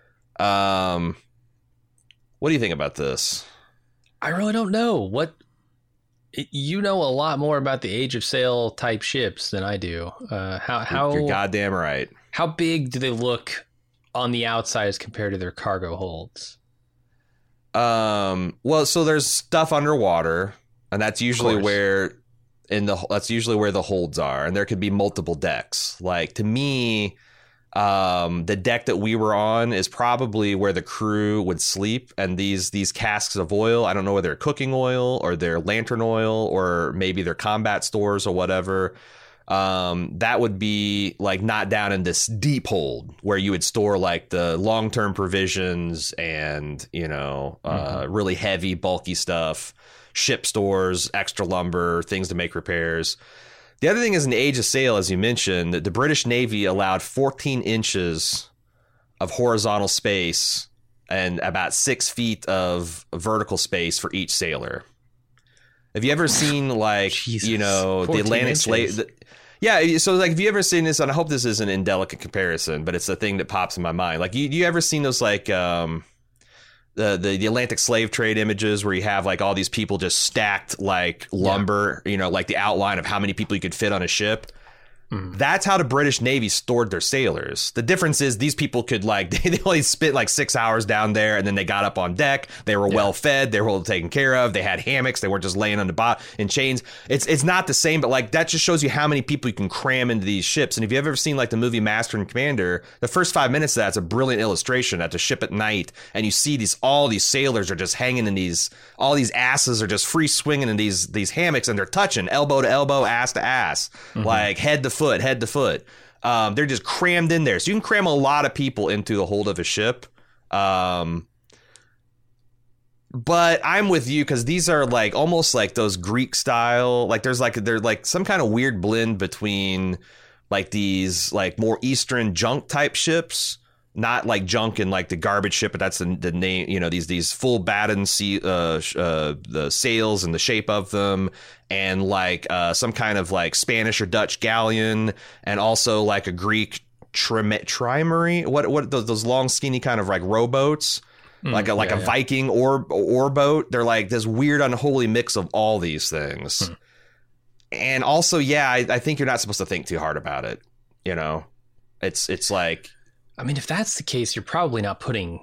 Um, what do you think about this? I really don't know. What you know a lot more about the Age of Sail type ships than I do. Uh, how how you're goddamn right. How big do they look on the outside as compared to their cargo holds? Um. Well, so there's stuff underwater, and that's usually where in the that's usually where the holds are, and there could be multiple decks. Like, to me, um, the deck that we were on is probably where the crew would sleep, and these these casks of oil, I don't know whether they're cooking oil or they're lantern oil or maybe they're combat stores or whatever. Um, that would be like not down in this deep hold where you would store like the long-term provisions and, you know, uh, mm-hmm. really heavy, bulky stuff, ship stores, extra lumber, things to make repairs. The other thing is, in the Age of Sail, as you mentioned, the British Navy allowed fourteen inches of horizontal space and about six feet of vertical space for each sailor. Have you ever seen, like, Jesus, you know, the Atlantic slave? Yeah, so, like, have you ever seen this? And I hope this isn't an indelicate comparison, but it's the thing that pops in my mind. Like, you, you ever seen those, like, um, the, the the Atlantic slave trade images where you have, like, all these people just stacked like lumber, yeah. you know, like the outline of how many people you could fit on a ship? Mm. That's how the British Navy stored their sailors. The difference is these people could, like, they only spent like six hours down there, and then they got up on deck. They were yeah. well fed. They were well taken care of. They had hammocks. They weren't just laying on the bottom in chains. It's it's not the same, but, like, that just shows you how many people you can cram into these ships. And if you've ever seen, like, the movie Master and Commander, the first five minutes of that's a brilliant illustration at the ship at night, and you see these all these sailors are just hanging in these, all these asses are just free swinging in these these hammocks, and they're touching elbow to elbow, ass to ass, mm-hmm. like head to foot, head to foot. Um, they're just crammed in there. So you can cram a lot of people into the hold of a ship. Um, but I'm with you because these are like almost like those Greek style. Like there's like they're like some kind of weird blend between like these like more Eastern junk type ships. Not like junk in like the garbage ship, but that's the, the name, you know, these these full batten sea, uh, uh, the sails and the shape of them, and like uh, some kind of like Spanish or Dutch galleon, and also like a Greek trim- trimery. What what those, those long skinny kind of like rowboats, mm, like a like yeah, a yeah. Viking or or boat. They're like this weird unholy mix of all these things. Hmm. And also, yeah, I, I think you're not supposed to think too hard about it. You know, it's it's like. I mean, if that's the case, you're probably not putting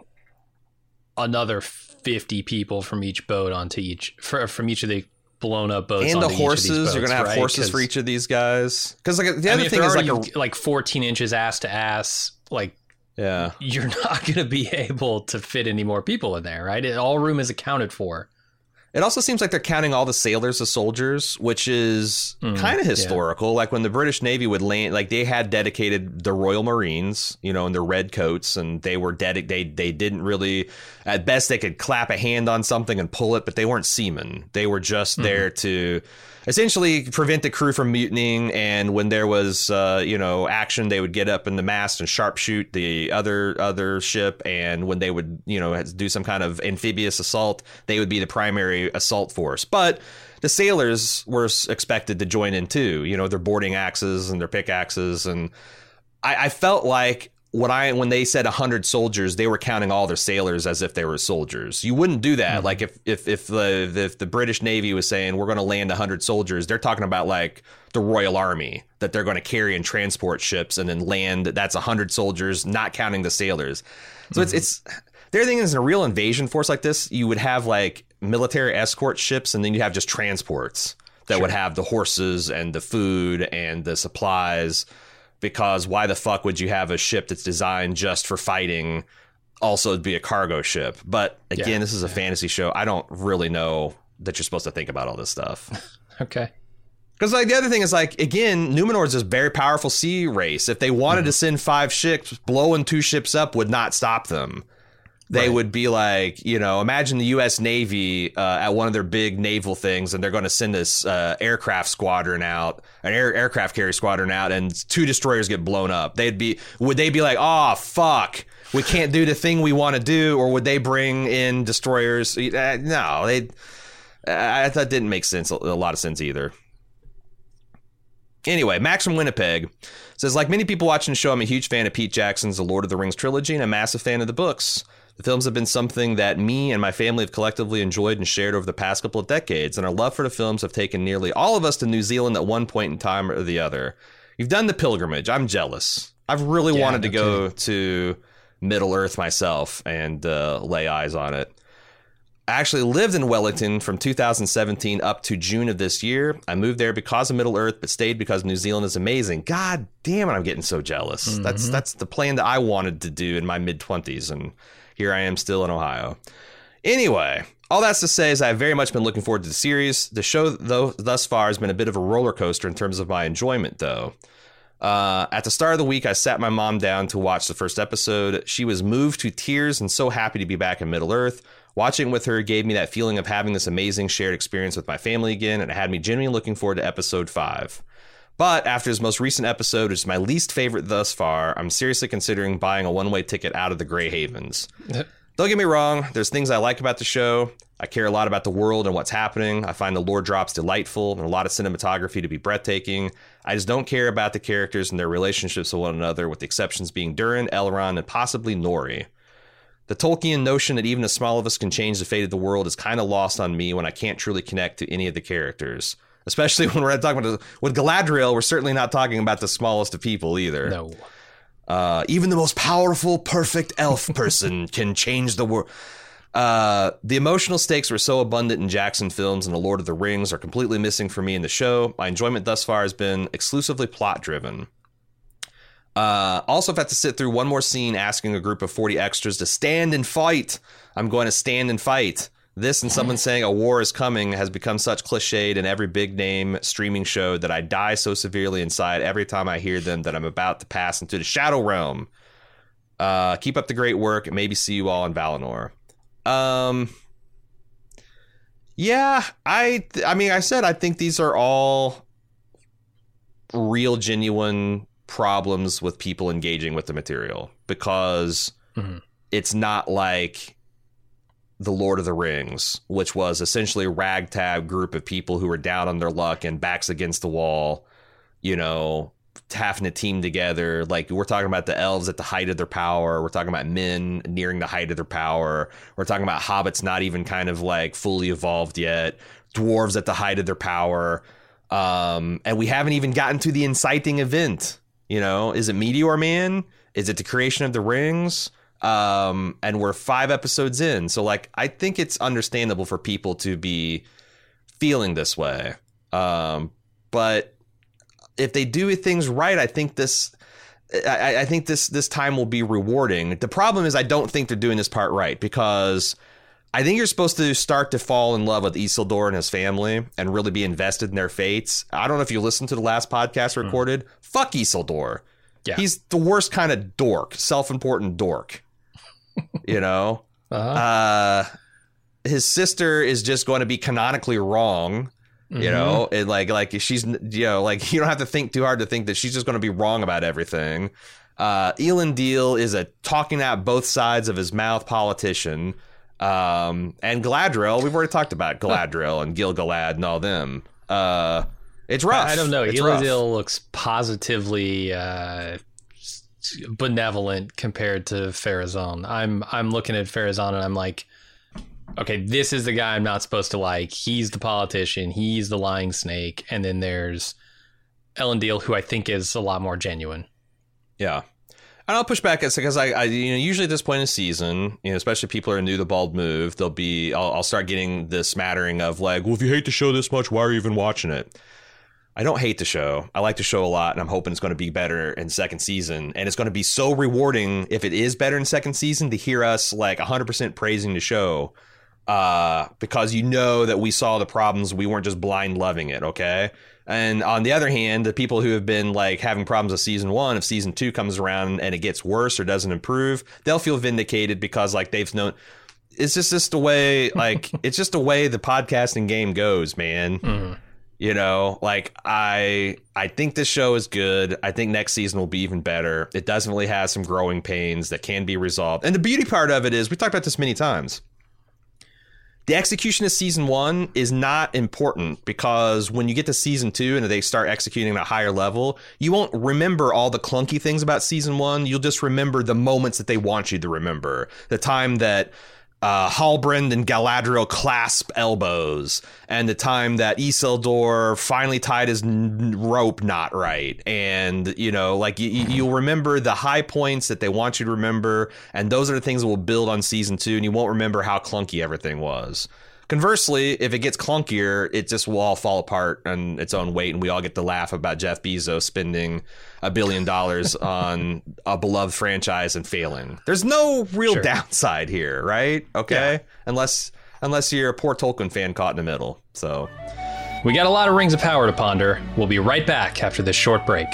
another fifty people from each boat onto each for, from each of the blown up boats. And the onto horses, each of these boats, you're gonna have right? horses for each of these guys. Because like the I other mean, thing is like a, like fourteen inches ass to ass, like yeah, you're not going to be able to fit any more people in there, right? It, all room is accounted for. It also seems like they're counting all the sailors as soldiers, which is mm, kind of historical. Yeah. Like when the British Navy would land, like they had dedicated the Royal Marines, you know, in their red coats, and they were dedicated. They, they didn't really, at best, they could clap a hand on something and pull it, but they weren't seamen. They were just mm-hmm. there to essentially prevent the crew from mutinying. And when there was, uh, you know, action, they would get up in the mast and sharpshoot the other other ship. And when they would, you know, do some kind of amphibious assault, they would be the primary assault force. But the sailors were expected to join in too, you know, their boarding axes and their pickaxes. And I, I felt like what I when they said one hundred soldiers, they were counting all their sailors as if they were soldiers. You wouldn't do that. Mm-hmm. Like if if if the if the British Navy was saying we're going to land one hundred soldiers, they're talking about like the Royal Army that they're going to carry and transport ships and then land. That's one hundred soldiers, not counting the sailors. So mm-hmm. it's it's the other thing is in a real invasion force like this, you would have like military escort ships, and then you have just transports that sure. would have the horses and the food and the supplies. Because why the fuck would you have a ship that's designed just for fighting also be a cargo ship? But again, yeah, this is a yeah. fantasy show. I don't really know that you're supposed to think about all this stuff. Okay. Because like the other thing is like, again, Numenor's this very powerful sea race. If they wanted mm-hmm. to send five ships, blowing two ships up would not stop them. They right. would be like, you know, imagine the U S Navy uh, at one of their big naval things, and they're going to send this uh, aircraft squadron out, an air, aircraft carrier squadron out, and two destroyers get blown up. They'd be, would they be like, oh, fuck, we can't do the thing we want to do? Or would they bring in destroyers? Uh, no, they. Uh, that didn't make sense, a lot of sense either. Anyway, Max from Winnipeg says, like many people watching the show, I'm a huge fan of Pete Jackson's The Lord of the Rings trilogy and a massive fan of the books. The films have been something that me and my family have collectively enjoyed and shared over the past couple of decades, and our love for the films have taken nearly all of us to New Zealand at one point in time or the other. You've done the pilgrimage. I'm jealous. I've really yeah, wanted to go too. to Middle Earth myself and uh, lay eyes on it. I actually lived in Wellington from two thousand seventeen up to June of this year. I moved there because of Middle Earth, but stayed because New Zealand is amazing. God damn it, I'm getting so jealous. Mm-hmm. That's that's the plan that I wanted to do in my mid-twenties, and here I am still in Ohio. Anyway, all that's to say is I've very much been looking forward to the series. The show, though, thus far has been a bit of a roller coaster in terms of my enjoyment, though. Uh, at the start of the week, I sat my mom down to watch the first episode. She was moved to tears and so happy to be back in Middle Earth. Watching with her gave me that feeling of having this amazing shared experience with my family again, and it had me genuinely looking forward to episode five. But after his most recent episode, which is my least favorite thus far, I'm seriously considering buying a one-way ticket out of the Grey Havens. Don't get me wrong, there's things I like about the show. I care a lot about the world and what's happening. I find the lore drops delightful and a lot of cinematography to be breathtaking. I just don't care about the characters and their relationships with one another, with the exceptions being Durin, Elrond, and possibly Nori. The Tolkien notion that even the small of us can change the fate of the world is kind of lost on me when I can't truly connect to any of the characters. Especially when we're talking about, with Galadriel, we're certainly not talking about the smallest of people either. No. Uh, even the most powerful, perfect elf person can change the world. Uh, the emotional stakes were so abundant in Jackson films, and The Lord of the Rings are completely missing for me in the show. My enjoyment thus far has been exclusively plot-driven. Uh, also, if I have to sit through one more scene asking a group of forty extras to stand and fight, I'm going to stand and fight. This and someone saying a war is coming has become such cliched in every big name streaming show that I die so severely inside every time I hear them that I'm about to pass into the Shadow Realm. Uh, keep up the great work and maybe see you all in Valinor. Um, yeah, I, I mean, I said, I think these are all real, genuine problems with people engaging with the material because mm-hmm. it's not like The Lord of the Rings, which was essentially a ragtag group of people who were down on their luck and backs against the wall, you know, having to team together. Like, we're talking about the elves at the height of their power. We're talking about men nearing the height of their power. We're talking about hobbits not even kind of like fully evolved yet. Dwarves at the height of their power. Um, and we haven't even gotten to the inciting event. You know, is it Meteor Man? Is it the creation of the rings? Um, and we're five episodes in. So, like, I think it's understandable for people to be feeling this way. Um, but if they do things right, I think this, I, I think this, this time will be rewarding. The problem is I don't think they're doing this part right because I think you're supposed to start to fall in love with Isildur and his family and really be invested in their fates. I don't know if you listened to the last podcast recorded. Mm. Fuck Isildur. Yeah. He's the worst kind of dork, self-important dork. You know, uh-huh. uh, his sister is just going to be canonically wrong. You mm-hmm. know, and like like she's, you know, like you don't have to think too hard to think that she's just going to be wrong about everything. Uh, Elendil is a talking out both sides of his mouth politician. Um, and Galadriel, we've already talked about Galadriel and Gil-galad and all them. Uh, it's rough. I don't know. It's Elendil rough. Looks positively uh, benevolent compared to Pharazôn. I'm I'm looking at Pharazôn and I'm like, okay, this is the guy I'm not supposed to like. He's the politician. He's the lying snake. And then there's Elendil, who I think is a lot more genuine. Yeah. And I'll push back because I, I, you know, usually at this point in the season, you know, especially if people are new to the Bald Move, they'll be, I'll, I'll start getting this smattering of like, well, if you hate the show this much, why are you even watching it? I don't hate the show. I like the show a lot, and I'm hoping it's going to be better in second season. And it's going to be so rewarding if it is better in second season to hear us like one hundred percent praising the show. Uh, because you know that we saw the problems, we weren't just blind loving it, okay? And on the other hand, the people who have been like having problems with season one, if season two comes around and it gets worse or doesn't improve, they'll feel vindicated because like they've known. It's just just the way like it's just the way the podcasting game goes, man. Mm-hmm. You know, like I I think this show is good. I think next season will be even better. It definitely has some growing pains that can be resolved. And the beauty part of it is we talked about this many times. The execution of season one is not important because when you get to season two and they start executing at a higher level, you won't remember all the clunky things about season one. You'll just remember the moments that they want you to remember. The time that uh, Halbrand and Galadriel clasp elbows, and the time that Isildur finally tied his n- rope not right. And, you know, like you, you'll remember the high points that they want you to remember. And those are the things that will build on season two. And you won't remember how clunky everything was. Conversely, if it gets clunkier, it just will all fall apart on its own weight. And we all get to laugh about Jeff Bezos spending a billion dollars on a beloved franchise and failing. There's no real sure. downside here, right? Okay. Yeah. Unless unless you're a poor Tolkien fan caught in the middle. So we got a lot of Rings of Power to ponder. We'll be right back after this short break.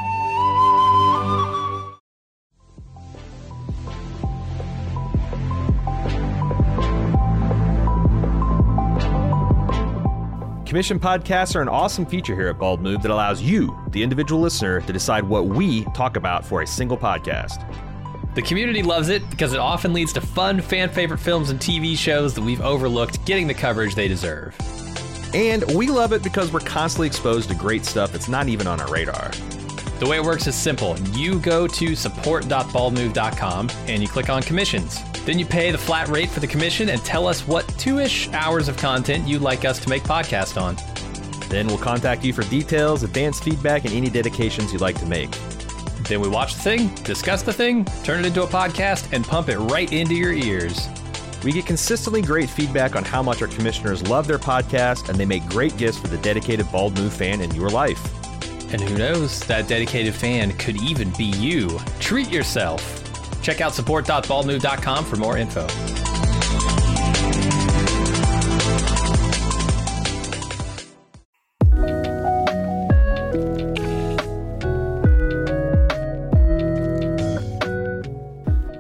Commission podcasts are an awesome feature here at Bald Move that allows you, the individual listener, to decide what we talk about for a single podcast. The community loves it because it often leads to fun, fan-favorite films and T V shows that we've overlooked getting the coverage they deserve. And we love it because we're constantly exposed to great stuff that's not even on our radar. The way it works is simple. You go to support dot bald move dot com and you click on commissions. Then you pay the flat rate for the commission and tell us what two-ish hours of content you'd like us to make podcast on. Then we'll contact you for details, advanced feedback, and any dedications you'd like to make. Then we watch the thing, discuss the thing, turn it into a podcast, and pump it right into your ears. We get consistently great feedback on how much our commissioners love their podcast, and they make great gifts for the dedicated Bald Move fan in your life. And who knows, that dedicated fan could even be you. Treat yourself. Check out support dot bald move dot com for more info.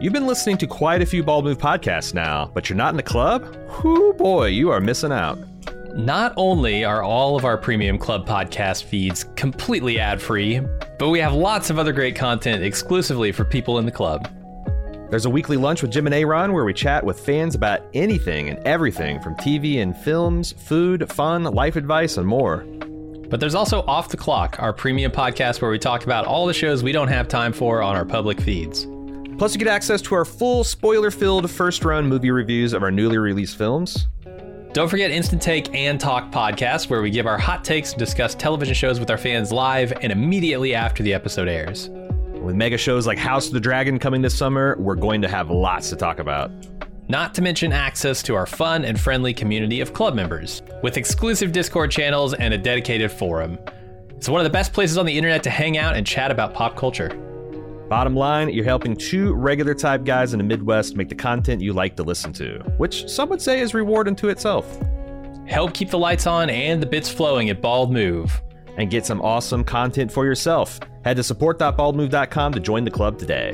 You've been listening to quite a few Bald Move podcasts now, but you're not in the club? Whoo boy, you are missing out. Not only are all of our premium club podcast feeds completely ad-free, but we have lots of other great content exclusively for people in the club. There's a weekly lunch with Jim and Aaron where we chat with fans about anything and everything from T V and films, food, fun, life advice, and more. But there's also Off the Clock, our premium podcast where we talk about all the shows we don't have time for on our public feeds. Plus, you get access to our full spoiler-filled first-round movie reviews of our newly released films. Don't forget Instant Take and Talk podcasts, where we give our hot takes and discuss television shows with our fans live and immediately after the episode airs. With mega shows like House of the Dragon coming this summer, we're going to have lots to talk about. Not to mention access to our fun and friendly community of club members, with exclusive Discord channels and a dedicated forum. It's one of the best places on the internet to hang out and chat about pop culture. Bottom line, you're helping two regular type guys in the Midwest make the content you like to listen to, which some would say is reward unto itself. Help keep the lights on and the bits flowing at Bald Move. And get some awesome content for yourself. Head to support dot bald move dot com to join the club today.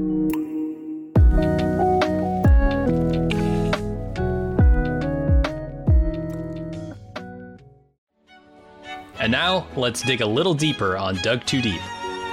And now, let's dig a little deeper on Dug Too Deep.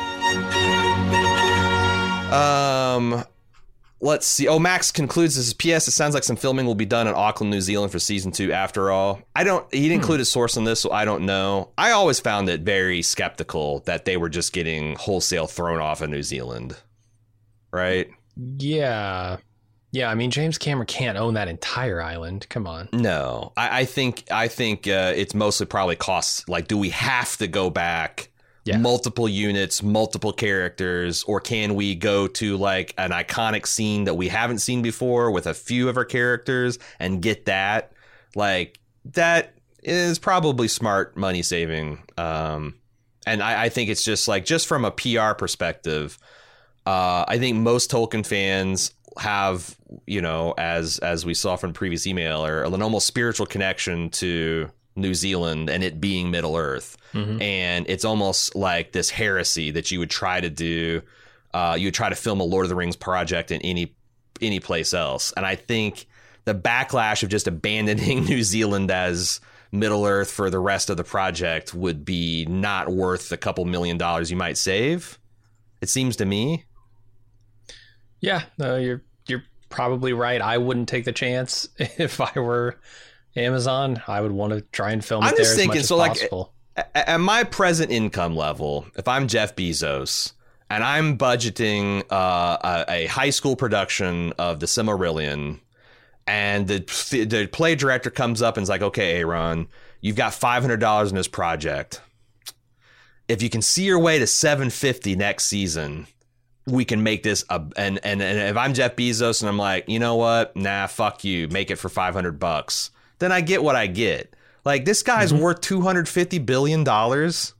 Um, let's see. Oh, Max concludes this. P S. It sounds like some filming will be done in Auckland, New Zealand for season two after all. I don't, he didn't hmm. include a source on this, so I don't know. I always found it very skeptical that they were just getting wholesale thrown off of New Zealand. Right? Yeah. Yeah, I mean, James Cameron can't own that entire island. Come on. No, I, I think, I think uh, it's mostly probably costs. Like, do we have to go back? Yeah. Multiple units, multiple characters, or can we go to like an iconic scene that we haven't seen before with a few of our characters and get that? Like, that is probably smart money saving. Um, and I, I think it's just like, just from a P R perspective, uh, I think most Tolkien fans have, you know, as as we saw from the previous email, or an almost spiritual connection to New Zealand and it being Middle Earth. Mm-hmm. And it's almost like this heresy that you would try to do. Uh, you would try to film a Lord of the Rings project in any any place else. And I think the backlash of just abandoning New Zealand as Middle Earth for the rest of the project would be not worth the couple million dollars you might save. It seems to me. Yeah, no, you're you're probably right. I wouldn't take the chance if I were Amazon. I would want to try and film it I'm there just as thinking, much so as like possible. At my present income level, if I'm Jeff Bezos and I'm budgeting uh, a, a high school production of The Silmarillion, and the the play director comes up and is like, "Okay, Aaron, you've got five hundred dollars in this project. If you can see your way to seven hundred fifty dollars next season, we can make this a." And, and and if I'm Jeff Bezos and I'm like, you know what? Nah, fuck you. Make it for five hundred bucks. Then I get what I get. Like, this guy's mm-hmm. worth two hundred fifty billion dollars.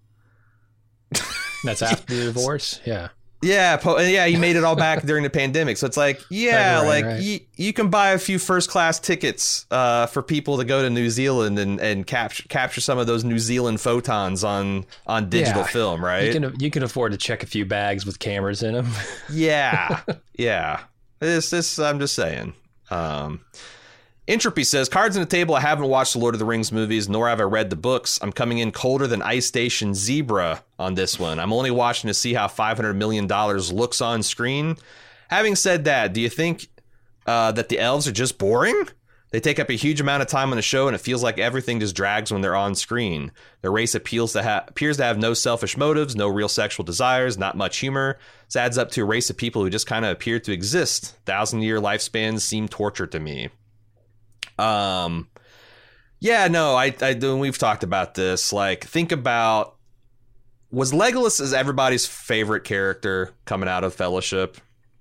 That's after the divorce? Yeah. Yeah, po- yeah, he made it all back during the pandemic. So it's like, yeah, right, like right. You, you can buy a few first class tickets uh, for people to go to New Zealand and, and capture capture some of those New Zealand photons on on digital yeah. film, right? You can you can afford to check a few bags with cameras in them. yeah, yeah. This this I'm just saying. Um, Entropy says, cards on the table. I haven't watched the Lord of the Rings movies, nor have I read the books. I'm coming in colder than Ice Station Zebra on this one. I'm only watching to see how five hundred million dollars looks on screen. Having said that, do you think uh, that the elves are just boring? They take up a huge amount of time on the show, and it feels like everything just drags when they're on screen. Their race appeals to ha- appears to have no selfish motives, no real sexual desires, not much humor. This adds up to a race of people who just kind of appear to exist. Thousand-year lifespans seem torture to me. Um, yeah, no, I, I, we've talked about this. Like, think about, was Legolas as everybody's favorite character coming out of Fellowship?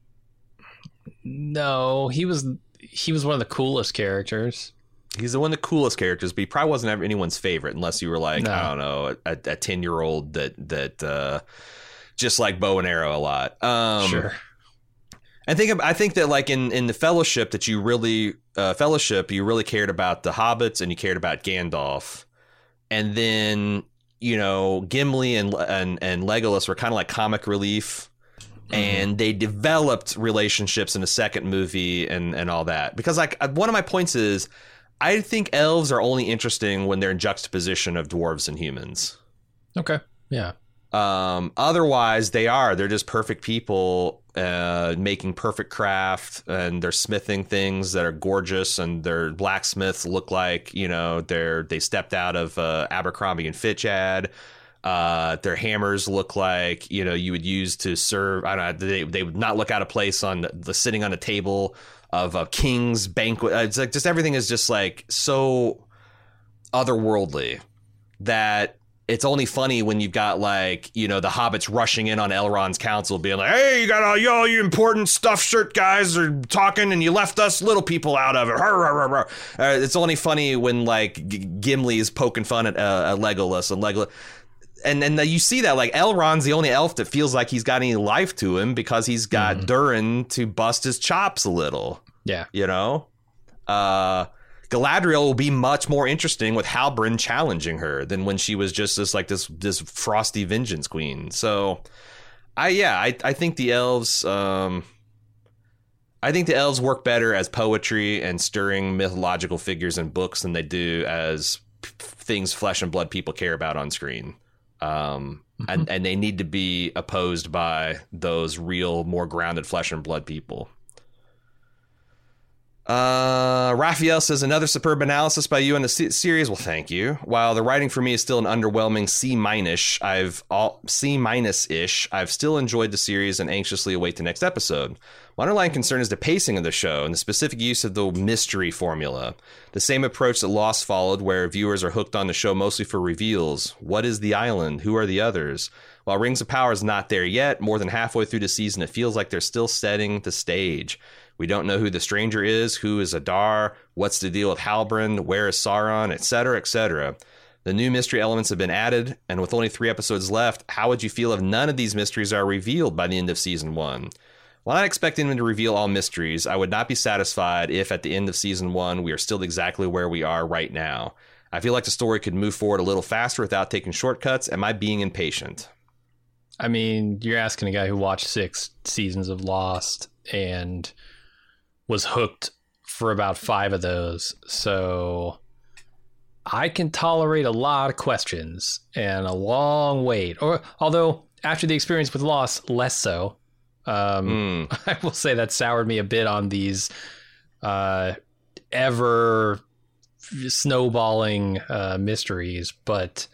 No, he was, he was one of the coolest characters. He's the one of the coolest characters, but he probably wasn't ever anyone's favorite unless you were like, no. I don't know, a, a ten year old that, that, uh, just like bow and arrow a lot. Um, sure. I think I think that like in, in the Fellowship that you really uh, Fellowship you really cared about the hobbits and you cared about Gandalf, and then you know Gimli and and and Legolas were kind of like comic relief, and they developed relationships in the second movie and, and all that. Because like one of my points is I think elves are only interesting when they're in juxtaposition of dwarves and humans. Okay. Yeah. Um, otherwise, they are. They're just perfect people uh, making perfect craft, and they're smithing things that are gorgeous, and their blacksmiths look like, you know, they're they stepped out of uh, Abercrombie and Fitch ad. Uh, their hammers look like, you know, you would use to serve. I don't know. They, they would not look out of place on the, the sitting on a table of a king's banquet. It's like just everything is just like so otherworldly that it's only funny when you've got like, you know, the hobbits rushing in on Elrond's council being like, hey, you got all you, all you important stuffed shirt guys are talking and you left us little people out of it. Uh, it's only funny when like G- Gimli is poking fun at, uh, at Legolas and Legolas. And then you see that like Elrond's the only elf that feels like he's got any life to him because he's got mm-hmm. Durin to bust his chops a little. Yeah. You know, uh, Galadriel will be much more interesting with Halbrand challenging her than when she was just this like this this frosty vengeance queen. So I yeah, I, I think the elves um, I think the elves work better as poetry and stirring mythological figures in books than they do as p- things flesh and blood people care about on screen. Um, mm-hmm. and, and they need to be opposed by those real, more grounded flesh and blood people. Uh, Raphael says, another superb analysis by you on the se- series. Well, thank you. While the writing for me is still an underwhelming C minus, I've all C minus ish. I've still enjoyed the series and anxiously await the next episode. My underlying concern is the pacing of the show and the specific use of the mystery formula. The same approach that Lost followed, where viewers are hooked on the show mostly for reveals. What is the island? Who are the others? While Rings of Power is not there yet, more than halfway through the season, it feels like they're still setting the stage. We don't know who the stranger is, who is Adar, what's the deal with Halbrand, where is Sauron, et cetera, et cetera. The new mystery elements have been added, and with only three episodes left, how would you feel if none of these mysteries are revealed by the end of season one? While not expecting them to reveal all mysteries, I would not be satisfied if at the end of season one, we are still exactly where we are right now. I feel like the story could move forward a little faster without taking shortcuts. Am I being impatient? I mean, you're asking a guy who watched six seasons of Lost and was hooked for about five of those. So I can tolerate a lot of questions and a long wait. Or although after the experience with Lost, less so. Um, mm. I will say that soured me a bit on these uh, ever snowballing uh, mysteries. But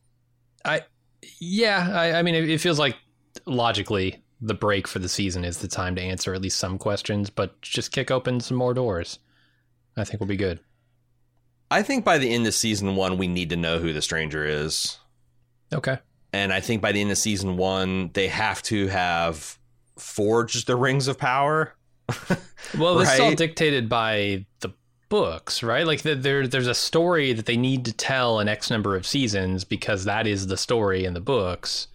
I, yeah, I, I mean, it, it feels like logically the break for the season is the time to answer at least some questions, but just kick open some more doors. I think we'll be good. I think by the end of season one, we need to know who the stranger is. Okay. And I think by the end of season one, they have to have forged the Rings of Power. Well, this right? is all dictated by the books, right? Like the, there, there's a story that they need to tell in X number of seasons because that is the story in the books.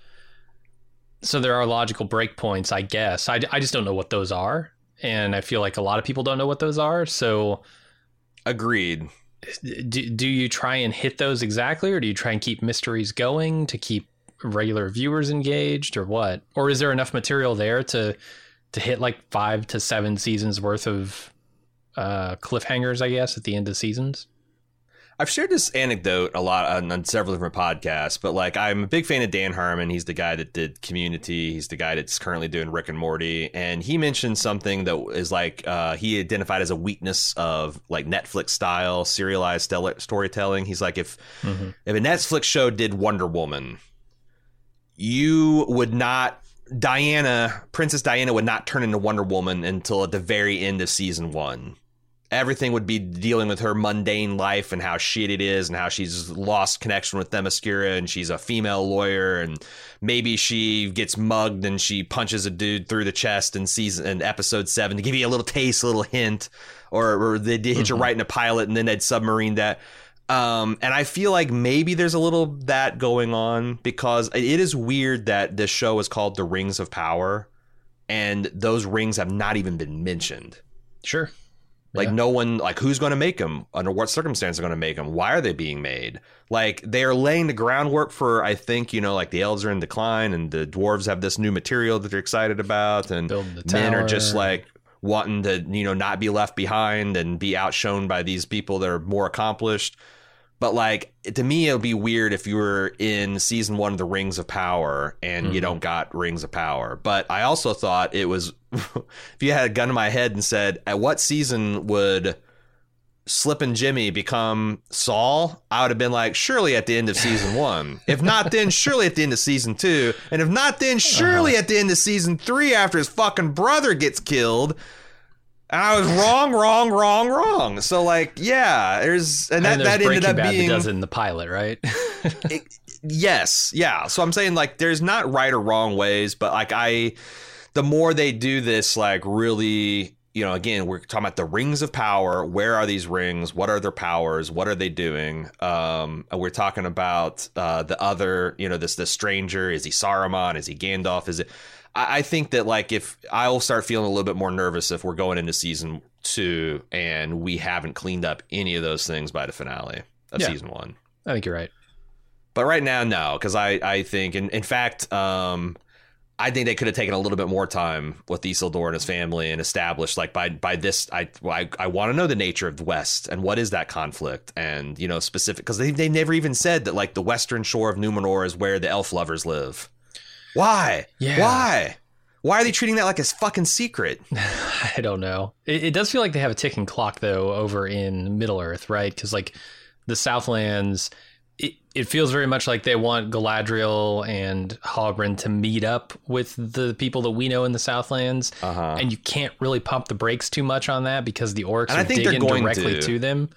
So there are logical breakpoints, I guess. I, I just don't know what those are. And I feel like a lot of people don't know what those are. So agreed. Do, do you try and hit those exactly, or do you try and keep mysteries going to keep regular viewers engaged, or what? Or is there enough material there to to hit like five to seven seasons worth of uh, cliffhangers, I guess, at the end of seasons? I've shared this anecdote a lot on, on several different podcasts, but like I'm a big fan of Dan Harmon. He's the guy that did Community. He's the guy that's currently doing Rick and Morty. And he mentioned something that is like uh, he identified as a weakness of like Netflix style serialized storytelling. He's like, if mm-hmm. if a Netflix show did Wonder Woman, you would not Diana, Princess Diana would not turn into Wonder Woman until at the very end of season one. Everything would be dealing with her mundane life and how shit it is and how she's lost connection with Themyscira and she's a female lawyer and maybe she gets mugged and she punches a dude through the chest in season in episode seven to give you a little taste, a little hint, or, or they hit mm-hmm. you right in a pilot and then they'd submarine that. Um, and I feel like maybe there's a little that going on because it is weird that this show is called The Rings of Power and those rings have not even been mentioned. Sure. Like Yeah. no one, like who's going to make them? Under what circumstances are going to make them? Why are they being made? Like they are laying the groundwork for, I think, you know, like the elves are in decline and the dwarves have this new material that they're excited about. And Building the men are just tower. like wanting to, you know, not be left behind and be outshone by these people that are more accomplished. But like to me, it'll be weird if you were in season one of the Rings of Power and mm-hmm. you don't got Rings of Power. But I also thought it was if you had a gun to my head and said, at what season would Slippin' Jimmy become Saul? I would have been like, surely at the end of season one. If not, then surely at the end of season two. And if not, then surely uh-huh. at the end of season three after his fucking brother gets killed. And I was wrong, wrong, wrong, wrong. So like, yeah, there's and that, and there's that ended Breaking up Bad being that does it in the pilot, right? it, yes, yeah. So I'm saying like, there's not right or wrong ways, but like I, the more they do this, like really, you know, again, we're talking about the Rings of Power. Where are these rings? What are their powers? What are they doing? Um, and we're talking about uh, the other, you know, this this stranger. Is he Saruman? Is he Gandalf? Is it? I think that like if I'll start feeling a little bit more nervous if we're going into season two and we haven't cleaned up any of those things by the finale of yeah, season one. I think you're right. But right now, no, because I, I think, in, in fact, um, I think they could have taken a little bit more time with Isildur and his family and established like by by this. I I, I want to know the nature of the West and what is that conflict and, you know, specific because they, they never even said that like the western shore of Numenor is where the elf lovers live. Why? Yeah. Why? Why are they treating that like a fucking secret? I don't know. It, it does feel like they have a ticking clock, though, over in Middle-earth, right? Because, like, the Southlands, it, it feels very much like they want Galadriel and Halbrand to meet up with the people that we know in the Southlands. Uh-huh. And you can't really pump the brakes too much on that because the orcs and are I think digging they're going directly to. to them.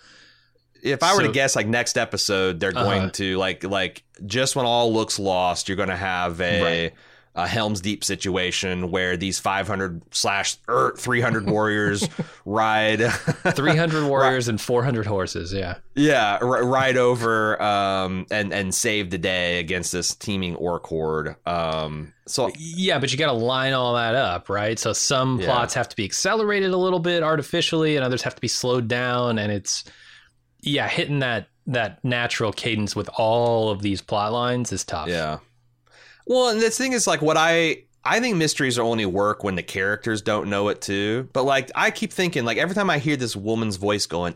If I were so, to guess, like next episode, they're going uh-huh. to like like just when all looks lost, you're going to have a, right. a Helm's Deep situation where these five hundred slash er, three hundred warriors ride three hundred warriors and four hundred horses. Yeah, yeah, r- ride over um, and and save the day against this teeming orc horde. Um, so yeah, but you got to line all that up, right? So some yeah. plots have to be accelerated a little bit artificially, and others have to be slowed down, and it's. Yeah, hitting that that natural cadence with all of these plot lines is tough. Yeah. Well, and this thing is like what I I think mysteries only work when the characters don't know it too. But like I keep thinking like every time I hear this woman's voice going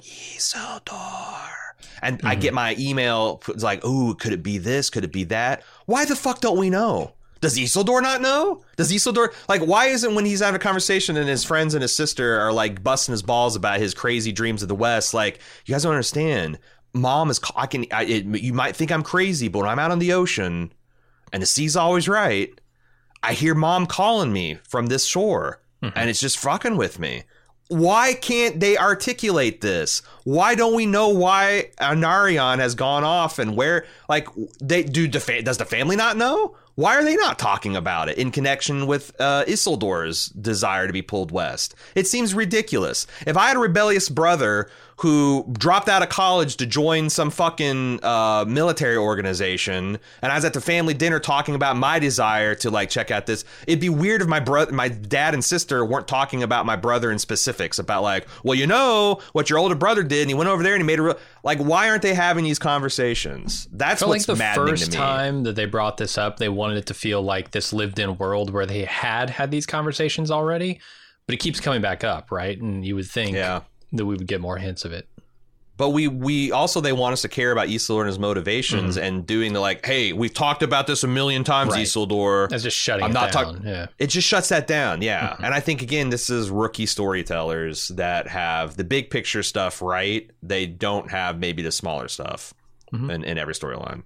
Isildur, and mm-hmm. I get my email it's like, "Ooh, could it be this? Could it be that?" Why the fuck don't we know? Does Isildur not know? Does Isildur like why isn't when he's having a conversation and his friends and his sister are like busting his balls about his crazy dreams of the West? Like you guys don't understand. Mom is I can I, it, you might think I'm crazy, but when I'm out on the ocean and the sea's always right, I hear Mom calling me from this shore, mm-hmm. and it's just fucking with me. Why can't they articulate this? Why don't we know why Anarion has gone off and where? Like they do. The fa- does the family not know? Why are they not talking about it in connection with uh, Isildur's desire to be pulled west? It seems ridiculous. If I had a rebellious brother who dropped out of college to join some fucking uh, military organization, and I was at the family dinner talking about my desire to like check out this, it'd be weird if my brother, my dad and sister weren't talking about my brother in specifics about like, well, you know what your older brother did, and he went over there and he made a real, like, why aren't they having these conversations? That's what's like maddening to me. The first time that they brought this up, they wanted it to feel like this lived-in world where they had had these conversations already, but it keeps coming back up, right? And you would think yeah. that we would get more hints of it. But we we also, they want us to care about Isildur and his motivations, mm-hmm. and doing the like, hey, we've talked about this a million times, right. Isildur. That's just shutting I'm it not down. Talk- yeah. It just shuts that down, yeah. Mm-hmm. And I think, again, this is rookie storytellers that have the big picture stuff right. They don't have maybe the smaller stuff mm-hmm. in, in every storyline.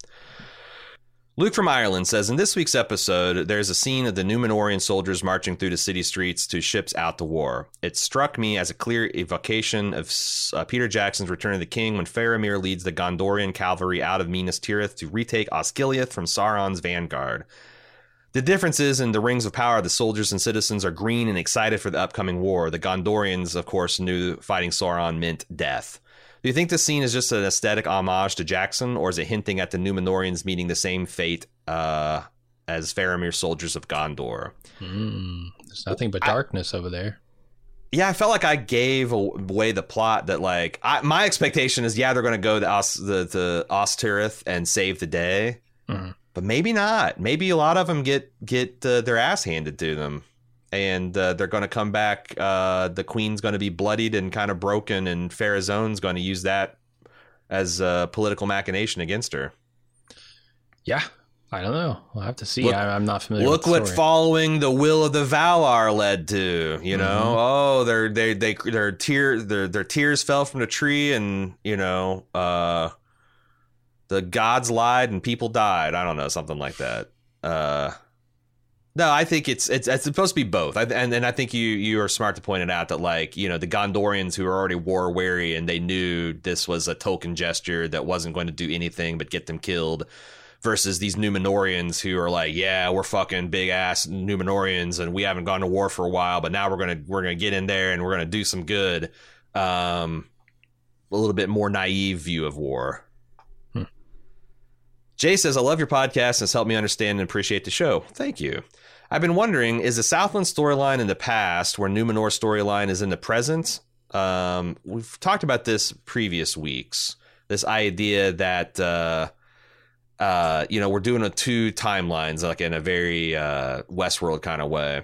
Luke from Ireland says, in this week's episode, there's a scene of the Numenorian soldiers marching through the city streets to ships out to war. It struck me as a clear evocation of uh, Peter Jackson's Return of the King when Faramir leads the Gondorian cavalry out of Minas Tirith to retake Osgiliath from Sauron's vanguard. The difference is in the Rings of Power, the soldiers and citizens are green and excited for the upcoming war. The Gondorians, of course, knew fighting Sauron meant death. Do you think this scene is just an aesthetic homage to Jackson, or is it hinting at the Numenorians meeting the same fate uh, as Faramir's soldiers of Gondor? Mm, there's nothing but darkness I, over there. Yeah, I felt like I gave away the plot that, like, I, my expectation is, yeah, they're going to go to Os, the, the Ostirith and save the day. Mm-hmm. But maybe not. Maybe a lot of them get, get uh, their ass handed to them. And uh, they're going to come back. Uh, the queen's going to be bloodied and kind of broken. And Pharazôn's going to use that as a political machination against her. Yeah. I don't know. We'll have to see. Look, I, I'm not familiar look with the what story. following the will of the Valar led to. You know, Mm-hmm. oh, their they they their tears their their tears fell from the tree, and you know, uh, the gods lied and people died. I don't know, something like that. Uh, no, I think it's it's it's supposed to be both. I, and and I think you you are smart to point it out that, like, you know, the Gondorians who are already war weary and they knew this was a token gesture that wasn't going to do anything but get them killed. Versus these Numenorians who are like, yeah, we're fucking big ass Numenorians and we haven't gone to war for a while, but now we're gonna we're gonna get in there and we're gonna do some good. Um, a little bit more naive view of war. Hmm. Jay says, I love your podcast and it's helped me understand and appreciate the show. Thank you. I've been wondering, is the Southland storyline in the past where Numenor storyline is in the present? Um, we've talked about this previous weeks. This idea that uh Uh, you know, we're doing a two timelines, like in a very uh, Westworld kind of way.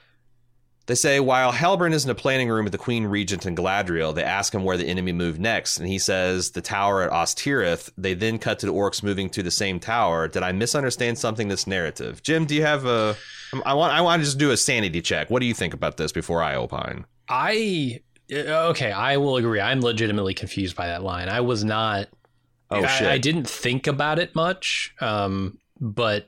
They say, while Halbrand is in a planning room with the Queen Regent in Galadriel, they ask him where the enemy moved next. And he says the tower at Ostirith. They then cut to the orcs moving to the same tower. Did I misunderstand something in this narrative? Jim, do you have a... I want, I want to just do a sanity check. What do you think about this before I opine? I... Okay, I will agree. I'm legitimately confused by that line. I was not... Oh, shit. I, I didn't think about it much, um, but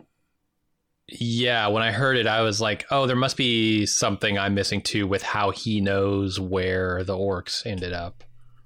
yeah, when I heard it, I was like, oh, there must be something I'm missing too with how he knows where the orcs ended up.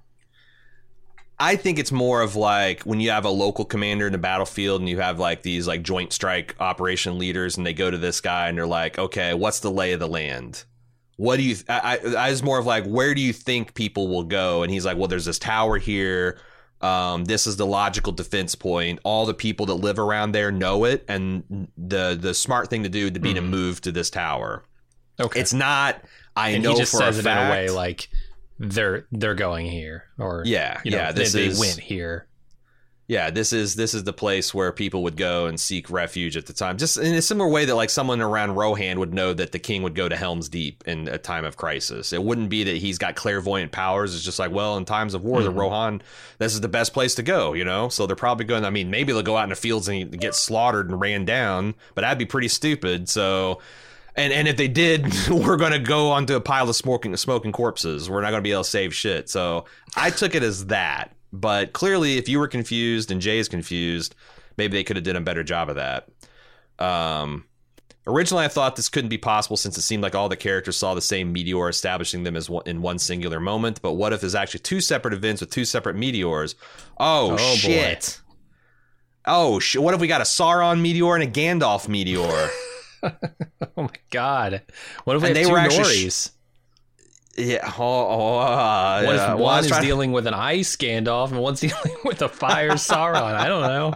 I think it's more of like when you have a local commander in the battlefield and you have like these like joint strike operation leaders and they go to this guy and they're like, okay, what's the lay of the land? What do you, th- I, I, I was more of like, where do you think people will go? And he's like, well, there's this tower here. Um, this is the logical defense point. All the people that live around there know it, and the the smart thing to do would be mm. to move to this tower. Okay, it's not. I and know he just for says a it fact, in a way like they're they're going here, or yeah, you know, yeah. This they, is, they went here. Yeah, this is this is the place where people would go and seek refuge at the time. Just in a similar way that like someone around Rohan would know that the king would go to Helm's Deep in a time of crisis. It wouldn't be that he's got clairvoyant powers. It's just like, well, in times of war, mm-hmm. the Rohan, this is the best place to go, you know? So they're probably going, I mean, maybe they'll go out in the fields and get slaughtered and ran down, but that'd be pretty stupid. So... And and if they did, we're going to go onto a pile of smoking smoking corpses. We're not going to be able to save shit. So I took it as that. But clearly, if you were confused and Jay is confused, maybe they could have done a better job of that. Um, originally, I thought this couldn't be possible since it seemed like all the characters saw the same meteor, establishing them as one, in one singular moment. But what if there's actually two separate events with two separate meteors? Oh, oh shit. Boy. Oh, sh- what if we got a Sauron meteor and a Gandalf meteor? Oh my god! What if we and have they two were actually Norries? Sh- yeah. Oh, oh, uh, what if uh, one well, is to... dealing with an ice Gandalf and one's dealing with a fire Sauron? I don't know.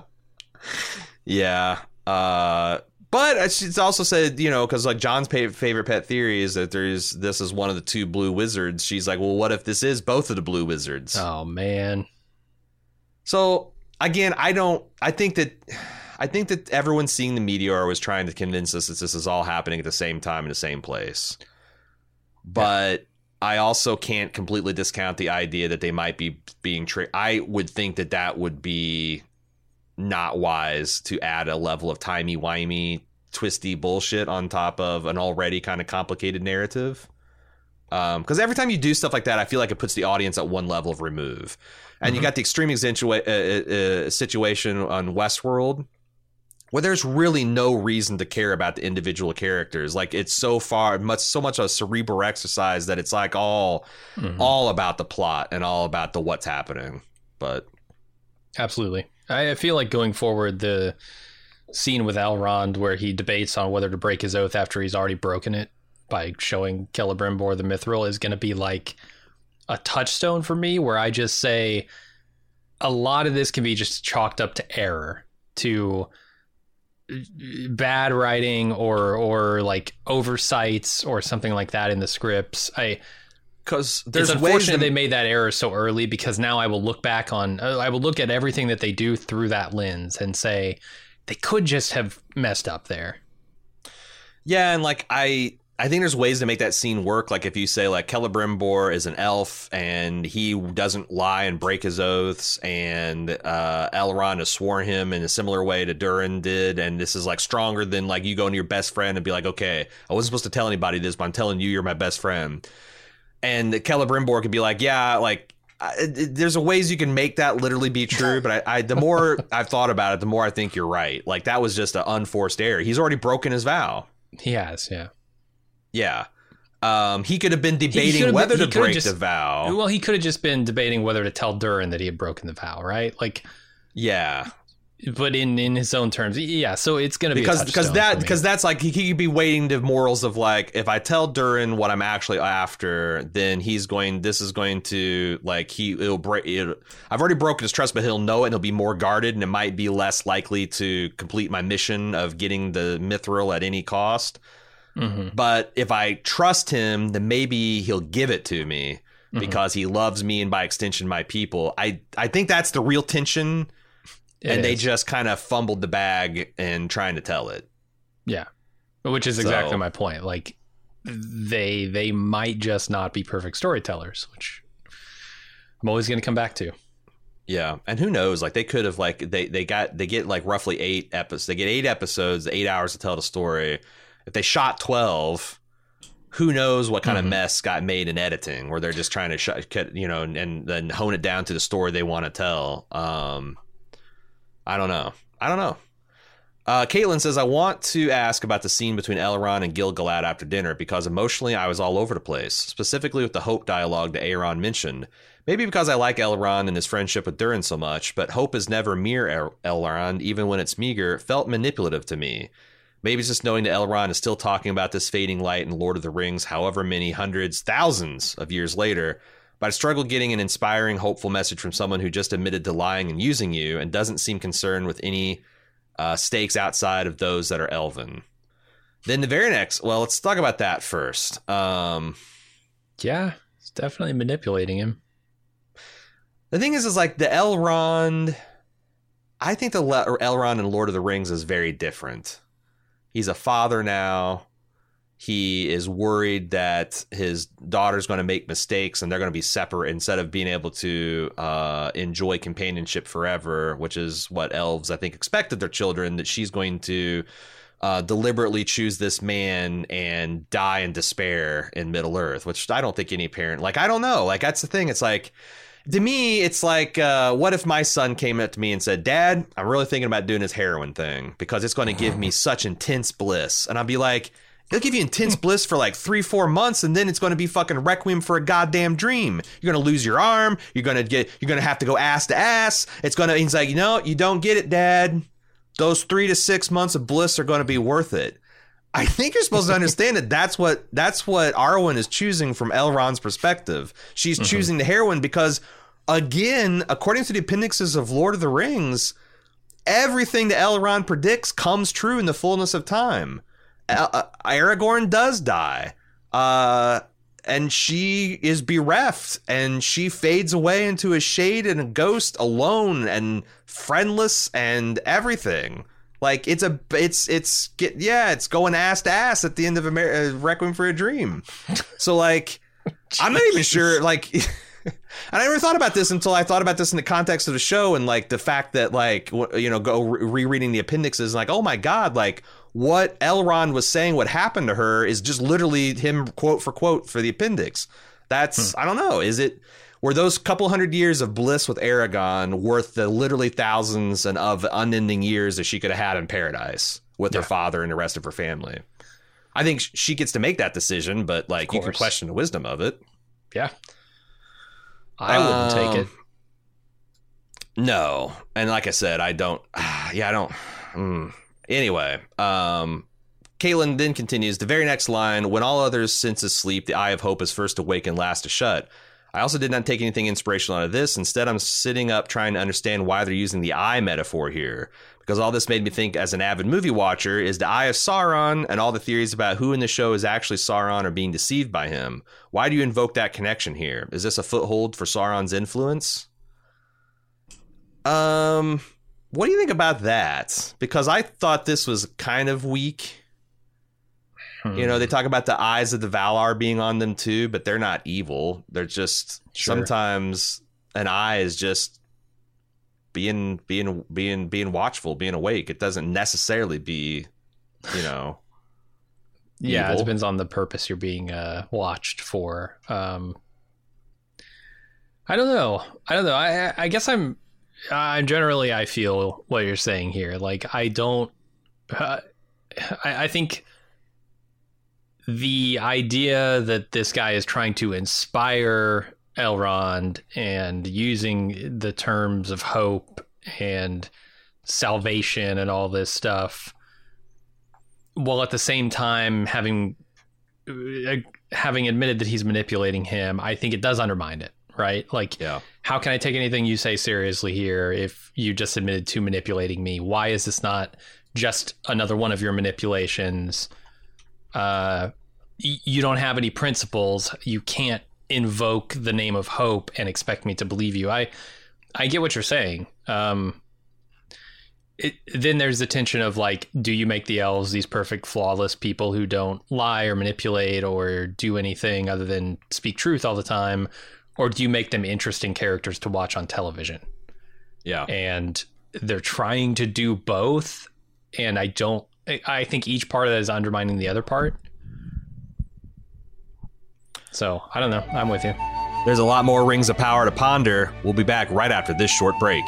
Yeah. Uh, but it's also said, you know, because like John's favorite pet theory is that there's this is one of the two blue wizards. She's like, well, what if this is both of the blue wizards? Oh man. So again, I don't. I think that. I think that everyone seeing the meteor was trying to convince us that this is all happening at the same time in the same place. But yeah. I also can't completely discount the idea that they might be being tricked. I would think that that would be not wise to add a level of timey-wimey, twisty bullshit on top of an already kind of complicated narrative. Because um, every time you do stuff like that, I feel like it puts the audience at one level of remove. And mm-hmm. you got the extreme exentua- uh, uh, situation on Westworld, where there's really no reason to care about the individual characters. Like it's so far much, so much a cerebral exercise that it's like all, mm-hmm. all about the plot and all about the what's happening. But absolutely, I feel like going forward, the scene with Elrond where he debates on whether to break his oath after he's already broken it by showing Celebrimbor the Mithril is going to be like a touchstone for me, where I just say a lot of this can be just chalked up to error, to bad writing or or like oversights or something like that in the scripts. I because there's it's ways unfortunate to, they made that error so early, because now I will look back on, uh, I will look at everything that they do through that lens and say they could just have messed up there. Yeah, and like I, I think there's ways to make that scene work. Like if you say like Celebrimbor is an elf and he doesn't lie and break his oaths, and uh, Elrond has sworn him in a similar way to Durin did, and this is like stronger than like you going to your best friend and be like, okay, I wasn't supposed to tell anybody this, but I'm telling you, you're my best friend. And Celebrimbor could be like, yeah, like I, it, there's a ways you can make that literally be true. But I, I, the more I've thought about it, the more I think you're right. Like that was just an unforced error. He's already broken his vow. He has, yeah. Yeah. Um, he could have been debating he whether been, to break just, the vow. Well, he could have just been debating whether to tell Durin that he had broken the vow, right? Like, yeah. But in, in his own terms, yeah. So it's going to be because a because that because that's like he, he could be weighing the morals of like, if I tell Durin what I'm actually after, then he's going. This is going to like he it'll break. It'll, I've already broken his trust, but he'll know it and he'll be more guarded, and it might be less likely to complete my mission of getting the mithril at any cost. Mm-hmm. But if I trust him, then maybe he'll give it to me mm-hmm. because he loves me and by extension my people. I I think that's the real tension. It and is. They just kind of fumbled the bag in trying to tell it. Yeah, which is exactly so, my point. Like they they might just not be perfect storytellers, which I'm always going to come back to. Yeah, and who knows? Like they could have like they they got they get like roughly eight episodes. They get eight episodes, eight hours to tell the story. If they shot twelve, who knows what kind mm-hmm. of mess got made in editing, where they're just trying to sh- you know and then hone it down to the story they want to tell. Um, I don't know. I don't know. Uh, Caitlin says, I want to ask about the scene between Elrond and Gil-galad after dinner, because emotionally I was all over the place, specifically with the Hope dialogue that Aaron mentioned. Maybe because I like Elrond and his friendship with Durin so much, but Hope is never mere El- Elrond, even when it's meager, felt manipulative to me. Maybe it's just knowing that Elrond is still talking about this fading light in Lord of the Rings, however many hundreds, thousands of years later. But I struggle getting an inspiring, hopeful message from someone who just admitted to lying and using you and doesn't seem concerned with any uh, stakes outside of those that are elven. Then the very next, well, let's talk about that first. Um, yeah, it's definitely manipulating him. The thing is, is like the Elrond, I think the Le- Elrond in Lord of the Rings is very different. He's a father now. He is worried that his daughter's going to make mistakes and they're going to be separate instead of being able to uh, enjoy companionship forever, which is what elves, I think, expect of their children, that she's going to uh, deliberately choose this man and die in despair in Middle Earth, which I don't think any parent, like, I don't know. Like, that's the thing. It's like, to me, it's like, uh, what if my son came up to me and said, Dad, I'm really thinking about doing this heroin thing because it's going to give me such intense bliss. And I'd be like, it'll give you intense bliss for like three, four months, and then it's going to be fucking requiem for a goddamn dream. You're going to lose your arm. You're going to get, you're going to have to go ass to ass. It's going to, he's like, you know, you don't get it, Dad. Those three to six months of bliss are going to be worth it. I think you're supposed to understand that that's what, that's what Arwen is choosing from Elrond's perspective. She's mm-hmm. choosing the heroin because, again, according to the appendixes of Lord of the Rings, everything that Elrond predicts comes true in the fullness of time. Uh, Aragorn does die, uh, and she is bereft, and she fades away into a shade and a ghost, alone and friendless and everything. Like it's a, it's it's get yeah, it's going ass to ass at the end of Amer- uh, Requiem for a Dream. So like, I'm not even sure. Like, and I never thought about this until I thought about this in the context of the show, and like the fact that like you know go re- rereading the appendixes, like, oh my god, like. What Elrond was saying, what happened to her, is just literally him quote for quote for the appendix. That's, hmm. I don't know. Is it, were those couple hundred years of bliss with Aragorn worth the literally thousands and of unending years that she could have had in paradise with yeah. her father and the rest of her family? I think she gets to make that decision, but like you can question the wisdom of it. Yeah. I wouldn't um, take it. No. And like I said, I don't, yeah, I don't. Mm. Anyway, um, Caitlin then continues, the very next line, when all others' senses sleep, the eye of hope is first awake and last to shut. I also did not take anything inspirational out of this. Instead, I'm sitting up trying to understand why they're using the eye metaphor here. because all this made me think, as an avid movie watcher, is the Eye of Sauron and all the theories about who in the show is actually Sauron or being deceived by him. Why do you invoke that connection here? Is this a foothold for Sauron's influence? Um, what do you think about that? Because I thought this was kind of weak. Hmm. You know, they talk about the eyes of the Valar being on them too, but they're not evil. They're just sure. Sometimes an eye is just being being being being watchful, being awake. It doesn't necessarily be, you know. Yeah, evil. It depends on the purpose you're being uh, watched for. Um, I don't know. I don't know. I I guess I'm. I'm generally I feel what you're saying here. Like I don't. Uh, I, I think the idea that this guy is trying to inspire Elrond and using the terms of hope and salvation and all this stuff, while at the same time having uh, having admitted that he's manipulating him, I think it does undermine it, right? Like, yeah. How can I take anything you say seriously here if you just admitted to manipulating me? Why is this not just another one of your manipulations? Uh, y- you don't have any principles. You can't invoke the name of hope and expect me to believe you. I, I get what you're saying. Um, it, then there's the tension of like, do you make the elves these perfect, flawless people who don't lie or manipulate or do anything other than speak truth all the time? Or do you make them interesting characters to watch on television? Yeah. And they're trying to do both. And I don't, I think each part of that is undermining the other part. So, I don't know. I'm with you. There's a lot more Rings of Power to ponder. We'll be back right after this short break.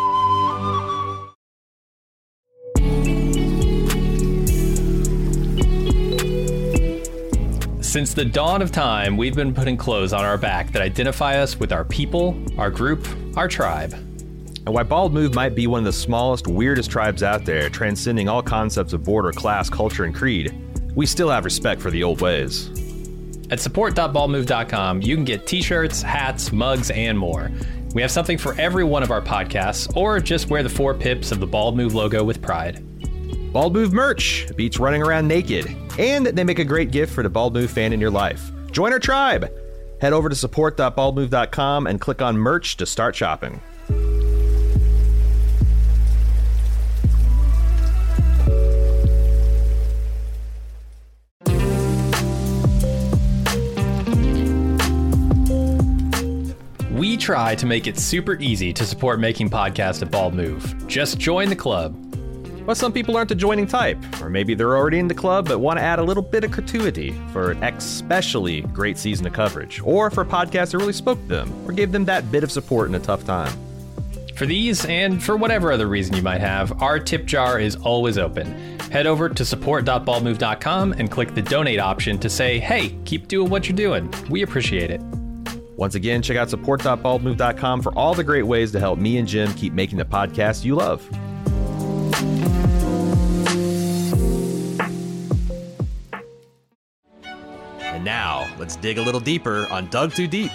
Since the dawn of time, we've been putting clothes on our back that identify us with our people, our group, our tribe. And while Bald Move might be one of the smallest, weirdest tribes out there, transcending all concepts of border, class, culture, and creed, we still have respect for the old ways. At support dot bald move dot com, you can get t-shirts, hats, mugs, and more. We have something for every one of our podcasts, or just wear the four pips of the Bald Move logo with pride. Bald Move merch beats running around naked, and they make a great gift for the Bald Move fan in your life. Join our tribe. Head over to support dot bald move dot com and click on merch to start shopping. We try to make it super easy to support making podcasts at Bald Move. Just join the club. But some people aren't the joining type, or maybe they're already in the club but want to add a little bit of gratuity for an especially great season of coverage, or for a podcast that really spoke to them, or gave them that bit of support in a tough time. For these, and for whatever other reason you might have, our tip jar is always open. Head over to support dot bald move dot com and click the donate option to say, hey, keep doing what you're doing. We appreciate it. Once again, check out support dot bald move dot com for all the great ways to help me and Jim keep making the podcast you love. And now, let's dig a little deeper on Dug Too Deep.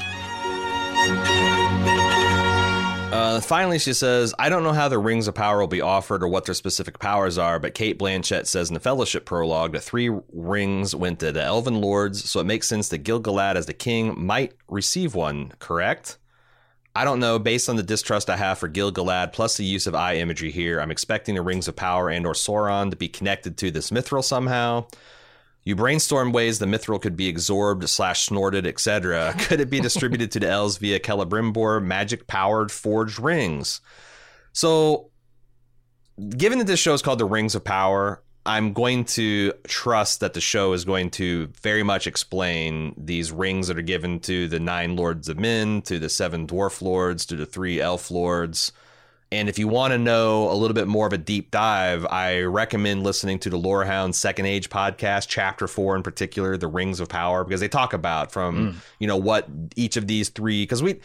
Uh, finally, she says, I don't know how the Rings of Power will be offered or what their specific powers are, but Kate Blanchett says in the Fellowship prologue that three rings went to the Elven Lords, so it makes sense that Gil-galad as the king might receive one, correct? I don't know. Based on the distrust I have for Gil-galad, plus the use of eye imagery here, I'm expecting the Rings of Power and or Sauron to be connected to this mithril somehow. You brainstorm ways the mithril could be absorbed slash snorted, et cetera. Could it be distributed to the elves via Celebrimbor magic-powered forged rings? So, given that this show is called The Rings of Power, I'm going to trust that the show is going to very much explain these rings that are given to the nine lords of men, to the seven dwarf lords, to the three elf lords. And if you want to know a little bit more of a deep dive, I recommend listening to the Lorehound Second Age podcast, chapter four in particular, The Rings of Power, because they talk about from, mm. you know, what each of these three, because we,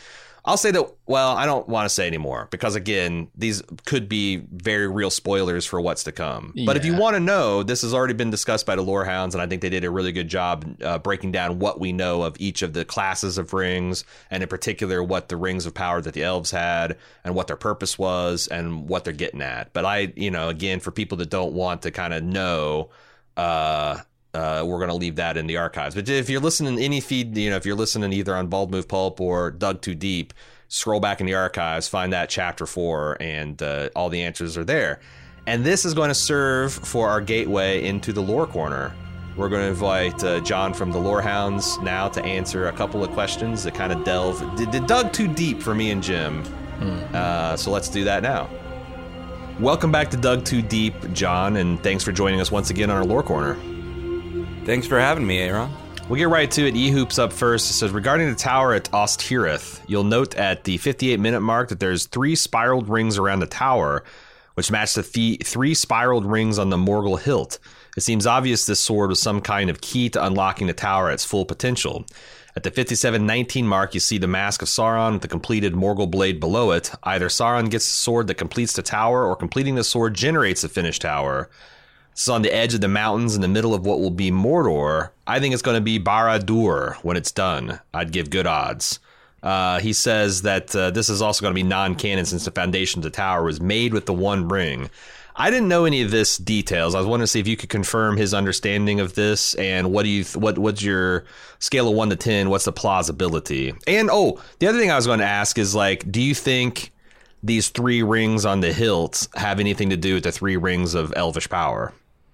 I'll say that, well, I don't want to say anymore because, again, these could be very real spoilers for what's to come. Yeah. But if you want to know, this has already been discussed by the Lore Hounds, and I think they did a really good job uh, breaking down what we know of each of the classes of rings, and in particular, what the rings of power that the elves had, and what their purpose was, and what they're getting at. But I, you know, again, for people that don't want to kind of know, uh, Uh, we're going to leave that in the archives. But if you're listening to any feed, you know, if you're listening either on Bald Move Pulp or Dug Too Deep, scroll back in the archives, find that chapter four, and uh, all the answers are there. And this is going to serve for our gateway into the Lore Corner. We're going to invite uh, John from the Lore Hounds now to answer a couple of questions that kind of delve, did, did dug too deep for me and Jim. Mm. Uh, so let's do that now. Welcome back to Dug Too Deep, John, and thanks for joining us once again on our Lore Corner. Thanks for having me, Aaron. We'll get right to it. E-Hoops up first. It says, regarding the tower at Ostirith, you'll note at the fifty-eight minute mark that there's three spiraled rings around the tower, which match the th- three spiraled rings on the Morgul hilt. It seems obvious this sword was some kind of key to unlocking the tower at its full potential. At the fifty-seven nineteen mark, you see the mask of Sauron with the completed Morgul blade below it. Either Sauron gets the sword that completes the tower, or completing the sword generates the finished tower. It's on the edge of the mountains in the middle of what will be Mordor. I think it's going to be Barad-dûr when it's done. I'd give good odds. Uh, he says that uh, this is also going to be non-canon since the foundation of the tower was made with the One Ring. I didn't know any of this details. I was wondering to see if you could confirm his understanding of this, and what do you th- what what's your scale of one to ten? What's the plausibility? And oh, the other thing I was going to ask is, like, do you think these three rings on the hilt have anything to do with the three rings of elvish power?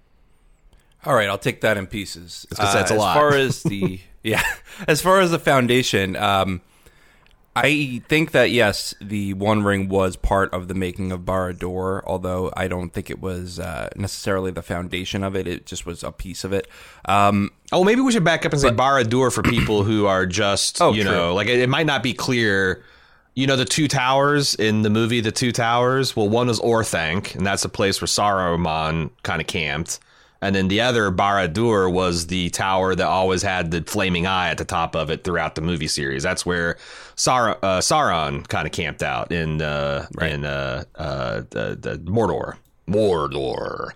All right, I'll take that in pieces. Uh, that's a as lot. far as the yeah, as far as the foundation, um, I think that yes, the One Ring was part of the making of Barad-dûr, although I don't think it was uh, necessarily the foundation of it. It just was a piece of it. Um, oh, maybe we should back up and say Barad-dûr for people who are just oh, you true. know, like it, it might not be clear. You know, the two towers in the movie, The Two Towers. Well, one was Orthanc, and that's the place where Saruman kind of camped. And then the other, Barad-dûr, was the tower that always had the flaming eye at the top of it throughout the movie series. That's where Sar- uh, Sauron kind of camped out in uh, right. in uh, uh, the, the Mordor. Mordor.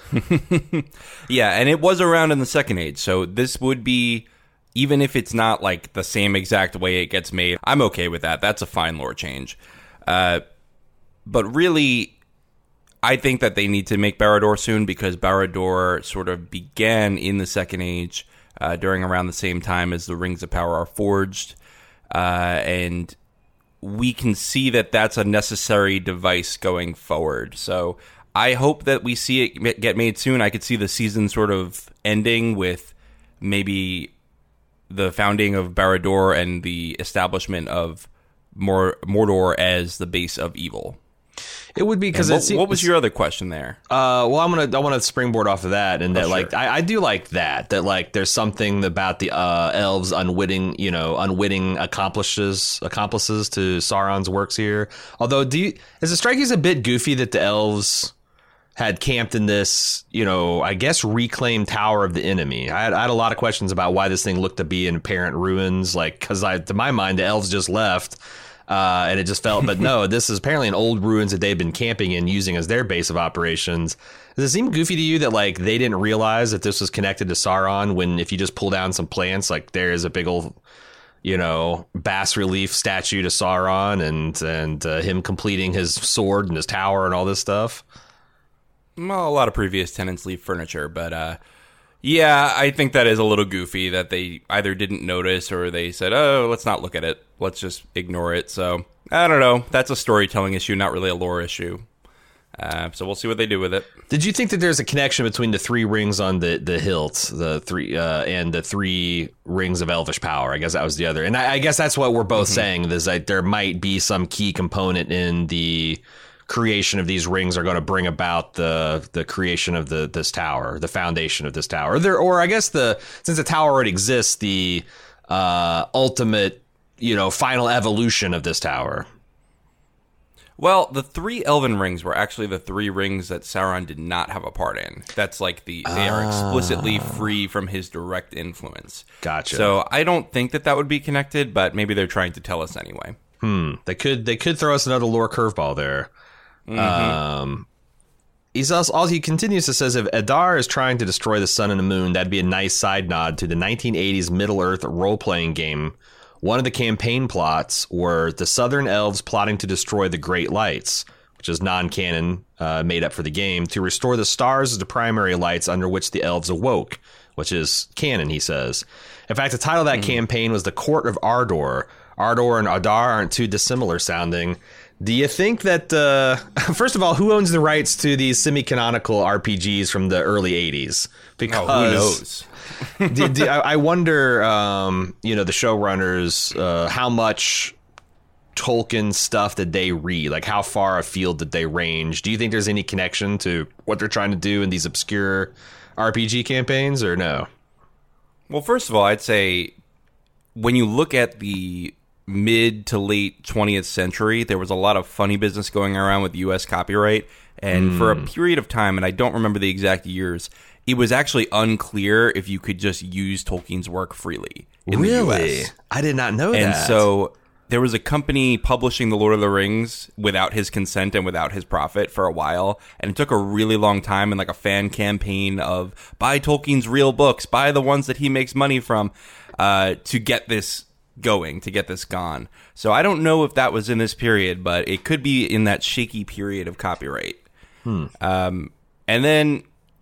Yeah, and it was around in the Second Age, so this would be, even if it's not like the same exact way it gets made, I'm okay with that. That's a fine lore change. Uh, but really, I think that they need to make Barad-dûr soon, because Barad-dûr sort of began in the Second Age uh, during around the same time as the Rings of Power are forged. Uh, and we can see that that's a necessary device going forward. So I hope that we see it get made soon. I could see the season sort of ending with maybe the founding of Barad-dûr and the establishment of Mor- Mordor as the base of evil. It would be because what, what was your other question there? Uh, well, I'm gonna I want to springboard off of that, and that oh, like sure. I, I do like that that like there's something about the uh, elves unwitting you know unwitting accomplices accomplices to Sauron's works here. Although, do you, does it strike you as a bit goofy that the elves had camped in this, you know, I guess reclaimed tower of the enemy? I had, I had a lot of questions about why this thing looked to be in apparent ruins, like because I to my mind the elves just left. Uh, and it just felt, but no, this is apparently an old ruins that they've been camping in, using as their base of operations. Does it seem goofy to you that like they didn't realize that this was connected to Sauron, when if you just pull down some plants, like there is a big old, you know, bas relief statue to Sauron, and and uh, him completing his sword and his tower and all this stuff? Well, a lot of previous tenants leave furniture, but uh, yeah, I think that is a little goofy that they either didn't notice or they said, oh, let's not look at it. Let's just ignore it. So, I don't know. That's a storytelling issue, not really a lore issue. Uh, so we'll see what they do with it. Did you think that there's a connection between the three rings on the, the hilt, the three uh, and the three rings of elvish power? I guess that was the other. And I, I guess that's what we're both mm-hmm. saying, is that there might be some key component in the creation of these rings are going to bring about the the creation of the this tower, the foundation of this tower. There, or I guess the since the tower already exists, the uh, ultimate, you know, final evolution of this tower. Well, the three elven rings were actually the three rings that Sauron did not have a part in. That's like the they are explicitly free from his direct influence. Gotcha. So I don't think that that would be connected, but maybe they're trying to tell us anyway. Hmm. They could they could throw us another lore curveball there. Mm-hmm. Um, he's also, also he continues to says if Adar is trying to destroy the sun and the moon, that'd be a nice side nod to the nineteen eighties Middle Earth role playing game. One of the campaign plots were the Southern Elves plotting to destroy the Great Lights, which is non-canon, uh, made up for the game, to restore the stars as the primary lights under which the elves awoke, which is canon, he says. In fact, the title of that mm. campaign was The Court of Ardor. Ardor and Adar aren't too dissimilar sounding. Do you think that, uh, first of all, who owns the rights to these semi-canonical R P Gs from the early eighties? Because oh, who knows? do, do, I, I wonder, um, you know, the showrunners, uh, how much Tolkien stuff did they read? Like, how far afield did they range? Do you think there's any connection to what they're trying to do in these obscure R P G campaigns, or no? Well, first of all, I'd say when you look at the mid to late twentieth century, there was a lot of funny business going around with U S copyright. And mm. for a period of time, and I don't remember the exact years, it was actually unclear if you could just use Tolkien's work freely in really? the U S. I did not know and that. And so there was a company publishing The Lord of the Rings without his consent and without his profit for a while. And it took a really long time and like a fan campaign of buy Tolkien's real books, buy the ones that he makes money from, uh, to get this going, to get this gone. So I don't know if that was in this period, but it could be in that shaky period of copyright. Hmm. Um, and then,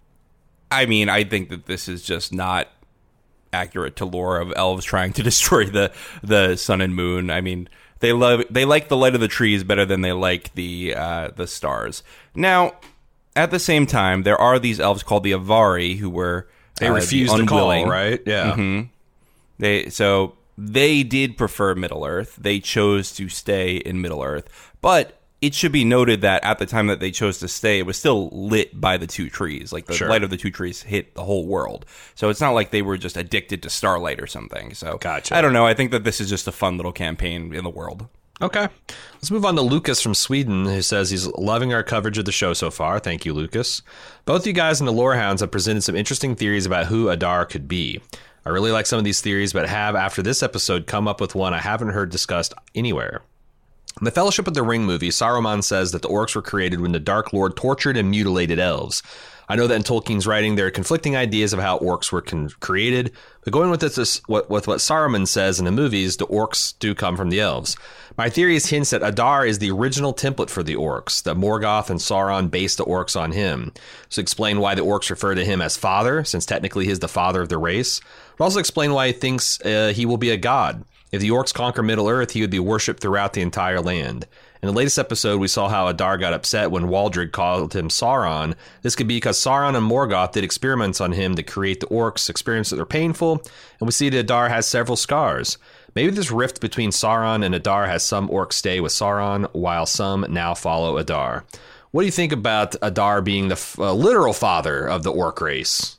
I mean, I think that this is just not accurate to lore of elves trying to destroy the the sun and moon. I mean, they love they like the light of the trees better than they like the uh, the stars. Now, at the same time, there are these elves called the Avari who were they uh, refused the to call, right? Yeah. Mm-hmm. They so they did prefer Middle Earth. They chose to stay in Middle Earth, but it should be noted that at the time that they chose to stay, it was still lit by the two trees. Like, the sure. light of the two trees hit the whole world. So it's not like they were just addicted to starlight or something. So gotcha. I don't know. I think that this is just a fun little campaign in the world. Okay. Let's move on to Lucas from Sweden, who says he's loving our coverage of the show so far. Thank you, Lucas. Both you guys and the Lorehounds have presented some interesting theories about who Adar could be. I really like some of these theories, but have, after this episode, come up with one I haven't heard discussed anywhere. In the Fellowship of the Ring movie, Saruman says that the orcs were created when the Dark Lord tortured and mutilated elves. I know that in Tolkien's writing, there are conflicting ideas of how orcs were con- created, but going with this, what, with what Saruman says in the movies, the orcs do come from the elves. My theory is hints that Adar is the original template for the orcs, that Morgoth and Sauron based the orcs on him. So explain why the orcs refer to him as father, since technically he's the father of the race, but also explain why he thinks uh, he will be a god. If the orcs conquer Middle-earth, he would be worshipped throughout the entire land. In the latest episode, we saw how Adar got upset when Waldred called him Sauron. This could be because Sauron and Morgoth did experiments on him to create the orcs, experiments that are painful, and we see that Adar has several scars. Maybe this rift between Sauron and Adar has some orcs stay with Sauron, while some now follow Adar. What do you think about Adar being the f- uh, literal father of the orc race?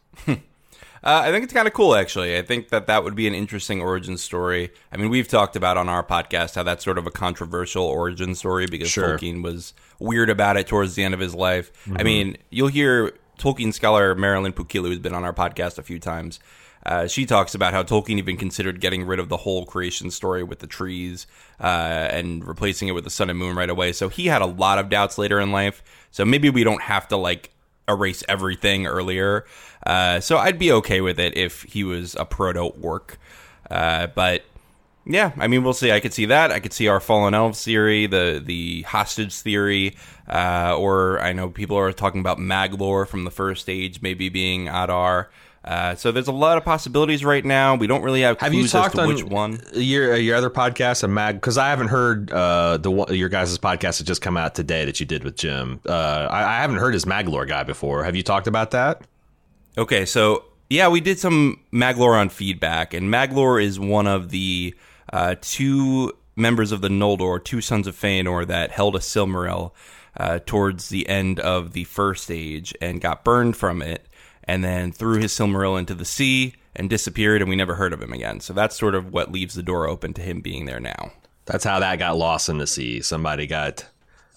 Uh, I think it's kind of cool, actually. I think that that would be an interesting origin story. I mean, we've talked about on our podcast how that's sort of a controversial origin story because sure. Tolkien was weird about it towards the end of his life. Mm-hmm. I mean, you'll hear Tolkien scholar Marilyn Pukilu, who's been on our podcast a few times. Uh, she talks about how Tolkien even considered getting rid of the whole creation story with the trees uh, and replacing it with the sun and moon right away. So he had a lot of doubts later in life. So maybe we don't have to, like, erase everything earlier. Uh, so I'd be okay with it if he was a proto-orc. Uh, but, yeah, I mean, we'll see. I could see that. I could see our Fallen Elves theory, the the hostage theory, uh, or I know people are talking about Maglor from the First Age maybe being Adar. Uh, so there's a lot of possibilities right now. We don't really have clues have you talked as to on which one. Your your other podcast, a Mag, because I haven't heard uh, the one, your guys' podcast that just come out today that you did with Jim. Uh, I, I haven't heard his Maglor guy before. Have you talked about that? Okay, so yeah, we did some Maglor on feedback, and Maglor is one of the uh, two members of the Noldor, two sons of Feanor, that held a Silmaril uh, towards the end of the First Age and got burned from it, and then threw his Silmaril into the sea and disappeared, and we never heard of him again. So that's sort of what leaves the door open to him being there now. That's how that got lost in the sea. Somebody got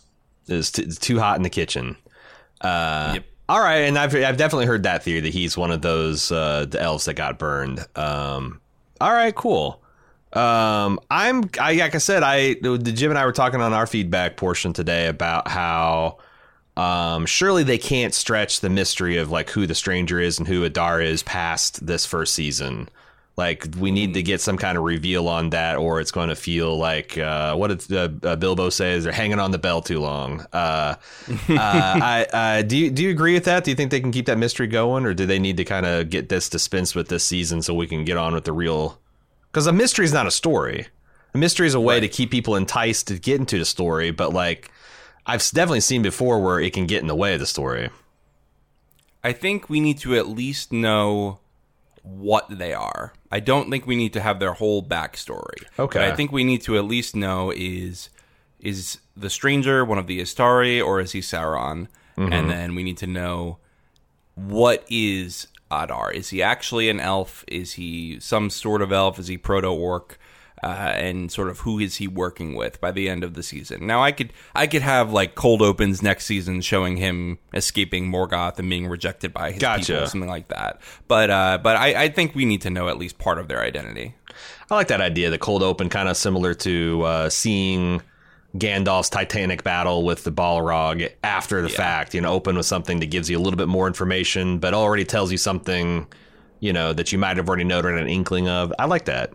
it was t- too hot in the kitchen. Uh, yep. All right, and I've I've definitely heard that theory that he's one of those uh, the elves that got burned. Um, all right, cool. Um, I'm, I, like I said, I, Jim and I were talking on our feedback portion today about how, um, surely they can't stretch the mystery of like who the stranger is and who Adar is past this first season. Like, we need to get some kind of reveal on that, or it's going to feel like, uh, what did uh, uh, Bilbo says, they're hanging on the bell too long. Uh, uh, I, uh, do you, do you agree with that? Do you think they can keep that mystery going, or do they need to kind of get this dispensed with this season so we can get on with the real? Because a mystery is not a story. A mystery is a way right. to keep people enticed to get into the story, but like, I've definitely seen before where it can get in the way of the story. I think we need to at least know what they are. I don't think we need to have their whole backstory. Okay. What I think we need to at least know is is the stranger one of the Istari, or is he Sauron? Mm-hmm. And then we need to know, what is Adar? Is he actually an elf? Is he some sort of elf? Is he proto-orc? Uh, and sort of who is he working with by the end of the season? Now, I could I could have like cold opens next season showing him escaping Morgoth and being rejected by his gotcha. people, something like that. But uh, but I, I think we need to know at least part of their identity. I like that idea. The cold open, kind of similar to uh, seeing Gandalf's Titanic battle with the Balrog after the yeah. fact. You know, open with something that gives you a little bit more information, but already tells you something, you know, that you might have already noted an inkling of. I like that.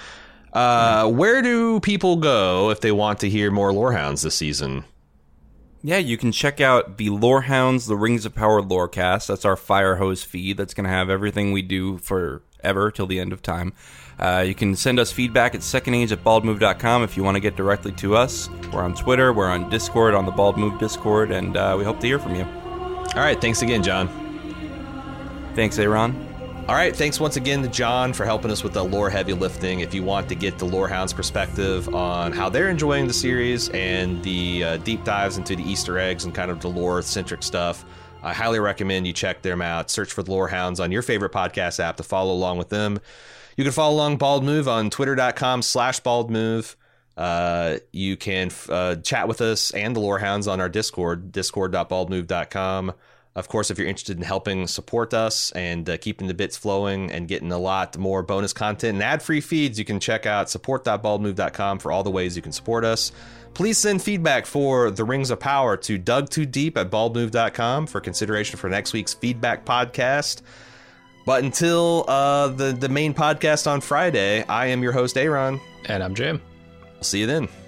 Uh, where do people go if they want to hear more Lorehounds this season? Yeah, you can check out the Lorehounds, the Rings of Power Lorecast. That's our fire hose feed. That's going to have everything we do forever till the end of time. Uh, you can send us feedback at second age at bald move dot com if you want to get directly to us. We're on Twitter. We're on Discord, on the Bald Move Discord, and uh, we hope to hear from you. All right. Thanks again, John. Thanks, Aaron. All right, thanks once again to John for helping us with the lore heavy lifting. If you want to get the Lorehounds' perspective on how they're enjoying the series and the uh, deep dives into the Easter eggs and kind of the lore-centric stuff, I highly recommend you check them out. Search for the Lorehounds on your favorite podcast app to follow along with them. You can follow along Bald Move on twitter.com slash Bald Move. Uh, you can uh, chat with us and the Lorehounds on our Discord, discord dot bald move dot com. Of course, if you're interested in helping support us and uh, keeping the bits flowing and getting a lot more bonus content and ad-free feeds, you can check out support dot bald move dot com for all the ways you can support us. Please send feedback for the Rings of Power to dug too deep at bald move dot com for consideration for next week's feedback podcast. But until uh, the, the main podcast on Friday, I am your host, Aaron. And I'm Jim. We'll see you then.